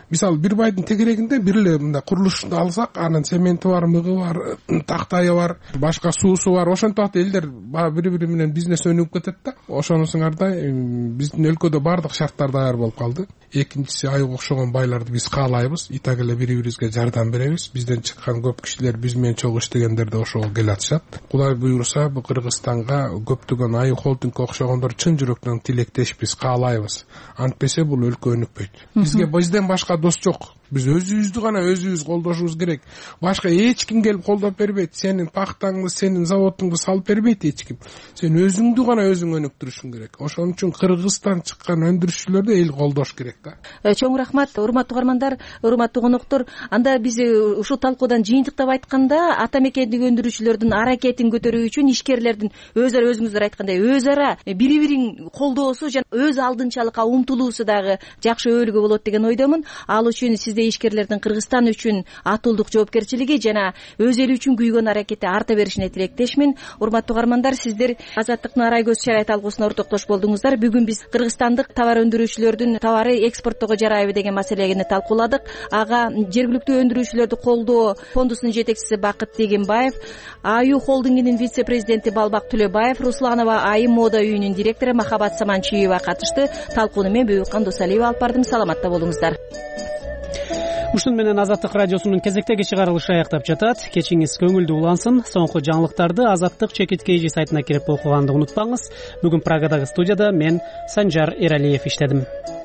мисалы бир байдын тегерегинде бир эле мындай курулушду алсак, анын цементи бар, мыгы бар, тактайы бар, башка суусу бар. Ошентип элдер бири-бири менен бизнес өнүгүп кетет да. Ошонусуңардай биздин өлкөдө бардык шарттар даяр болуп калды. Экинчиси, айга окшогон байларды биз каалайбыз, итак эле бири-бирибизге жардам беребиз. Бизден чыккан көп кишилер биз менен чогуу иштегендер да ошого келатышат. Кудай буйруса, бу Кыргызстанга көптөгөн Айы холдингге окшогондор чын жүрөктөн тилектешпиз, каалайбыз. Антпесе бул өлкө өнүкпөйт. Бизге бизден башка дос жок. Биз өзүбүздү гана өзүбүз колдошубуз керек. Башка эч ким келип колдоп бербейт. Сенин пахтаңды, сенин заводуңду салып бербейт эч ким. Сен өзүңдү гана өзүң өнүктүрүшүң керек. Ошон үчүн Кыргызстан чыккан өндүрүшчүлөрдү эл колдош керек да. Чоң рахмат, урматтуу угармандар, урматтуу коноктор. Анда биз ушул талкуудан жыйынтыктап айтканда, ата мекендик өндүрүүчүлөрдүн аракетин көтөрүү үчүн ишкерлердин өзара, өзүңүздөр айткандай, өзара бири-бирин колдоосу жана өз алдынчалыкка умтулуусу дагы жакшы өбөлгө болот деген ойдомун. Ал үчүн сизде ишкерлердин Кыргызстан үчүн атуулдук жоопкерчилиги жана өз эли үчүн күйгөн аракети арта беришине тилектешмин. Урматтуу угармандар, сиздер Азаттыктын Арай көз чарай талкуусуна ортоктош болдуңуздар. Бүгүн биз кыргызстандык товар өндүрүүчүлөрдүн товары экспорттого жарайбы деген маселени талкууладык. Ага жергиликтүү өндүрүүчүлөрдү колдоо фондусунун жетекчиси Бакыт Дегенбаев, Айы холдингинин вице-президенти Балбак Төлөбаев, Русланова Айы мода үйүнүн директору Махабат Саманчиева катышты. Талкууну мен Бөбөккан Досалиева алып бардым. Саламатта болуңуздар. Ушун менен Азаттык радиосунун кезектеги чыгарылышы аяктап жатат. Кечиңиз көңүлдүү улансын. Соңку жаңылыктарды Азаттык ЧКТ сайтына кирип окуганды унутпаңыз. Бүгүн Прагадагы студияда мен Санжар Эралиев иштедим.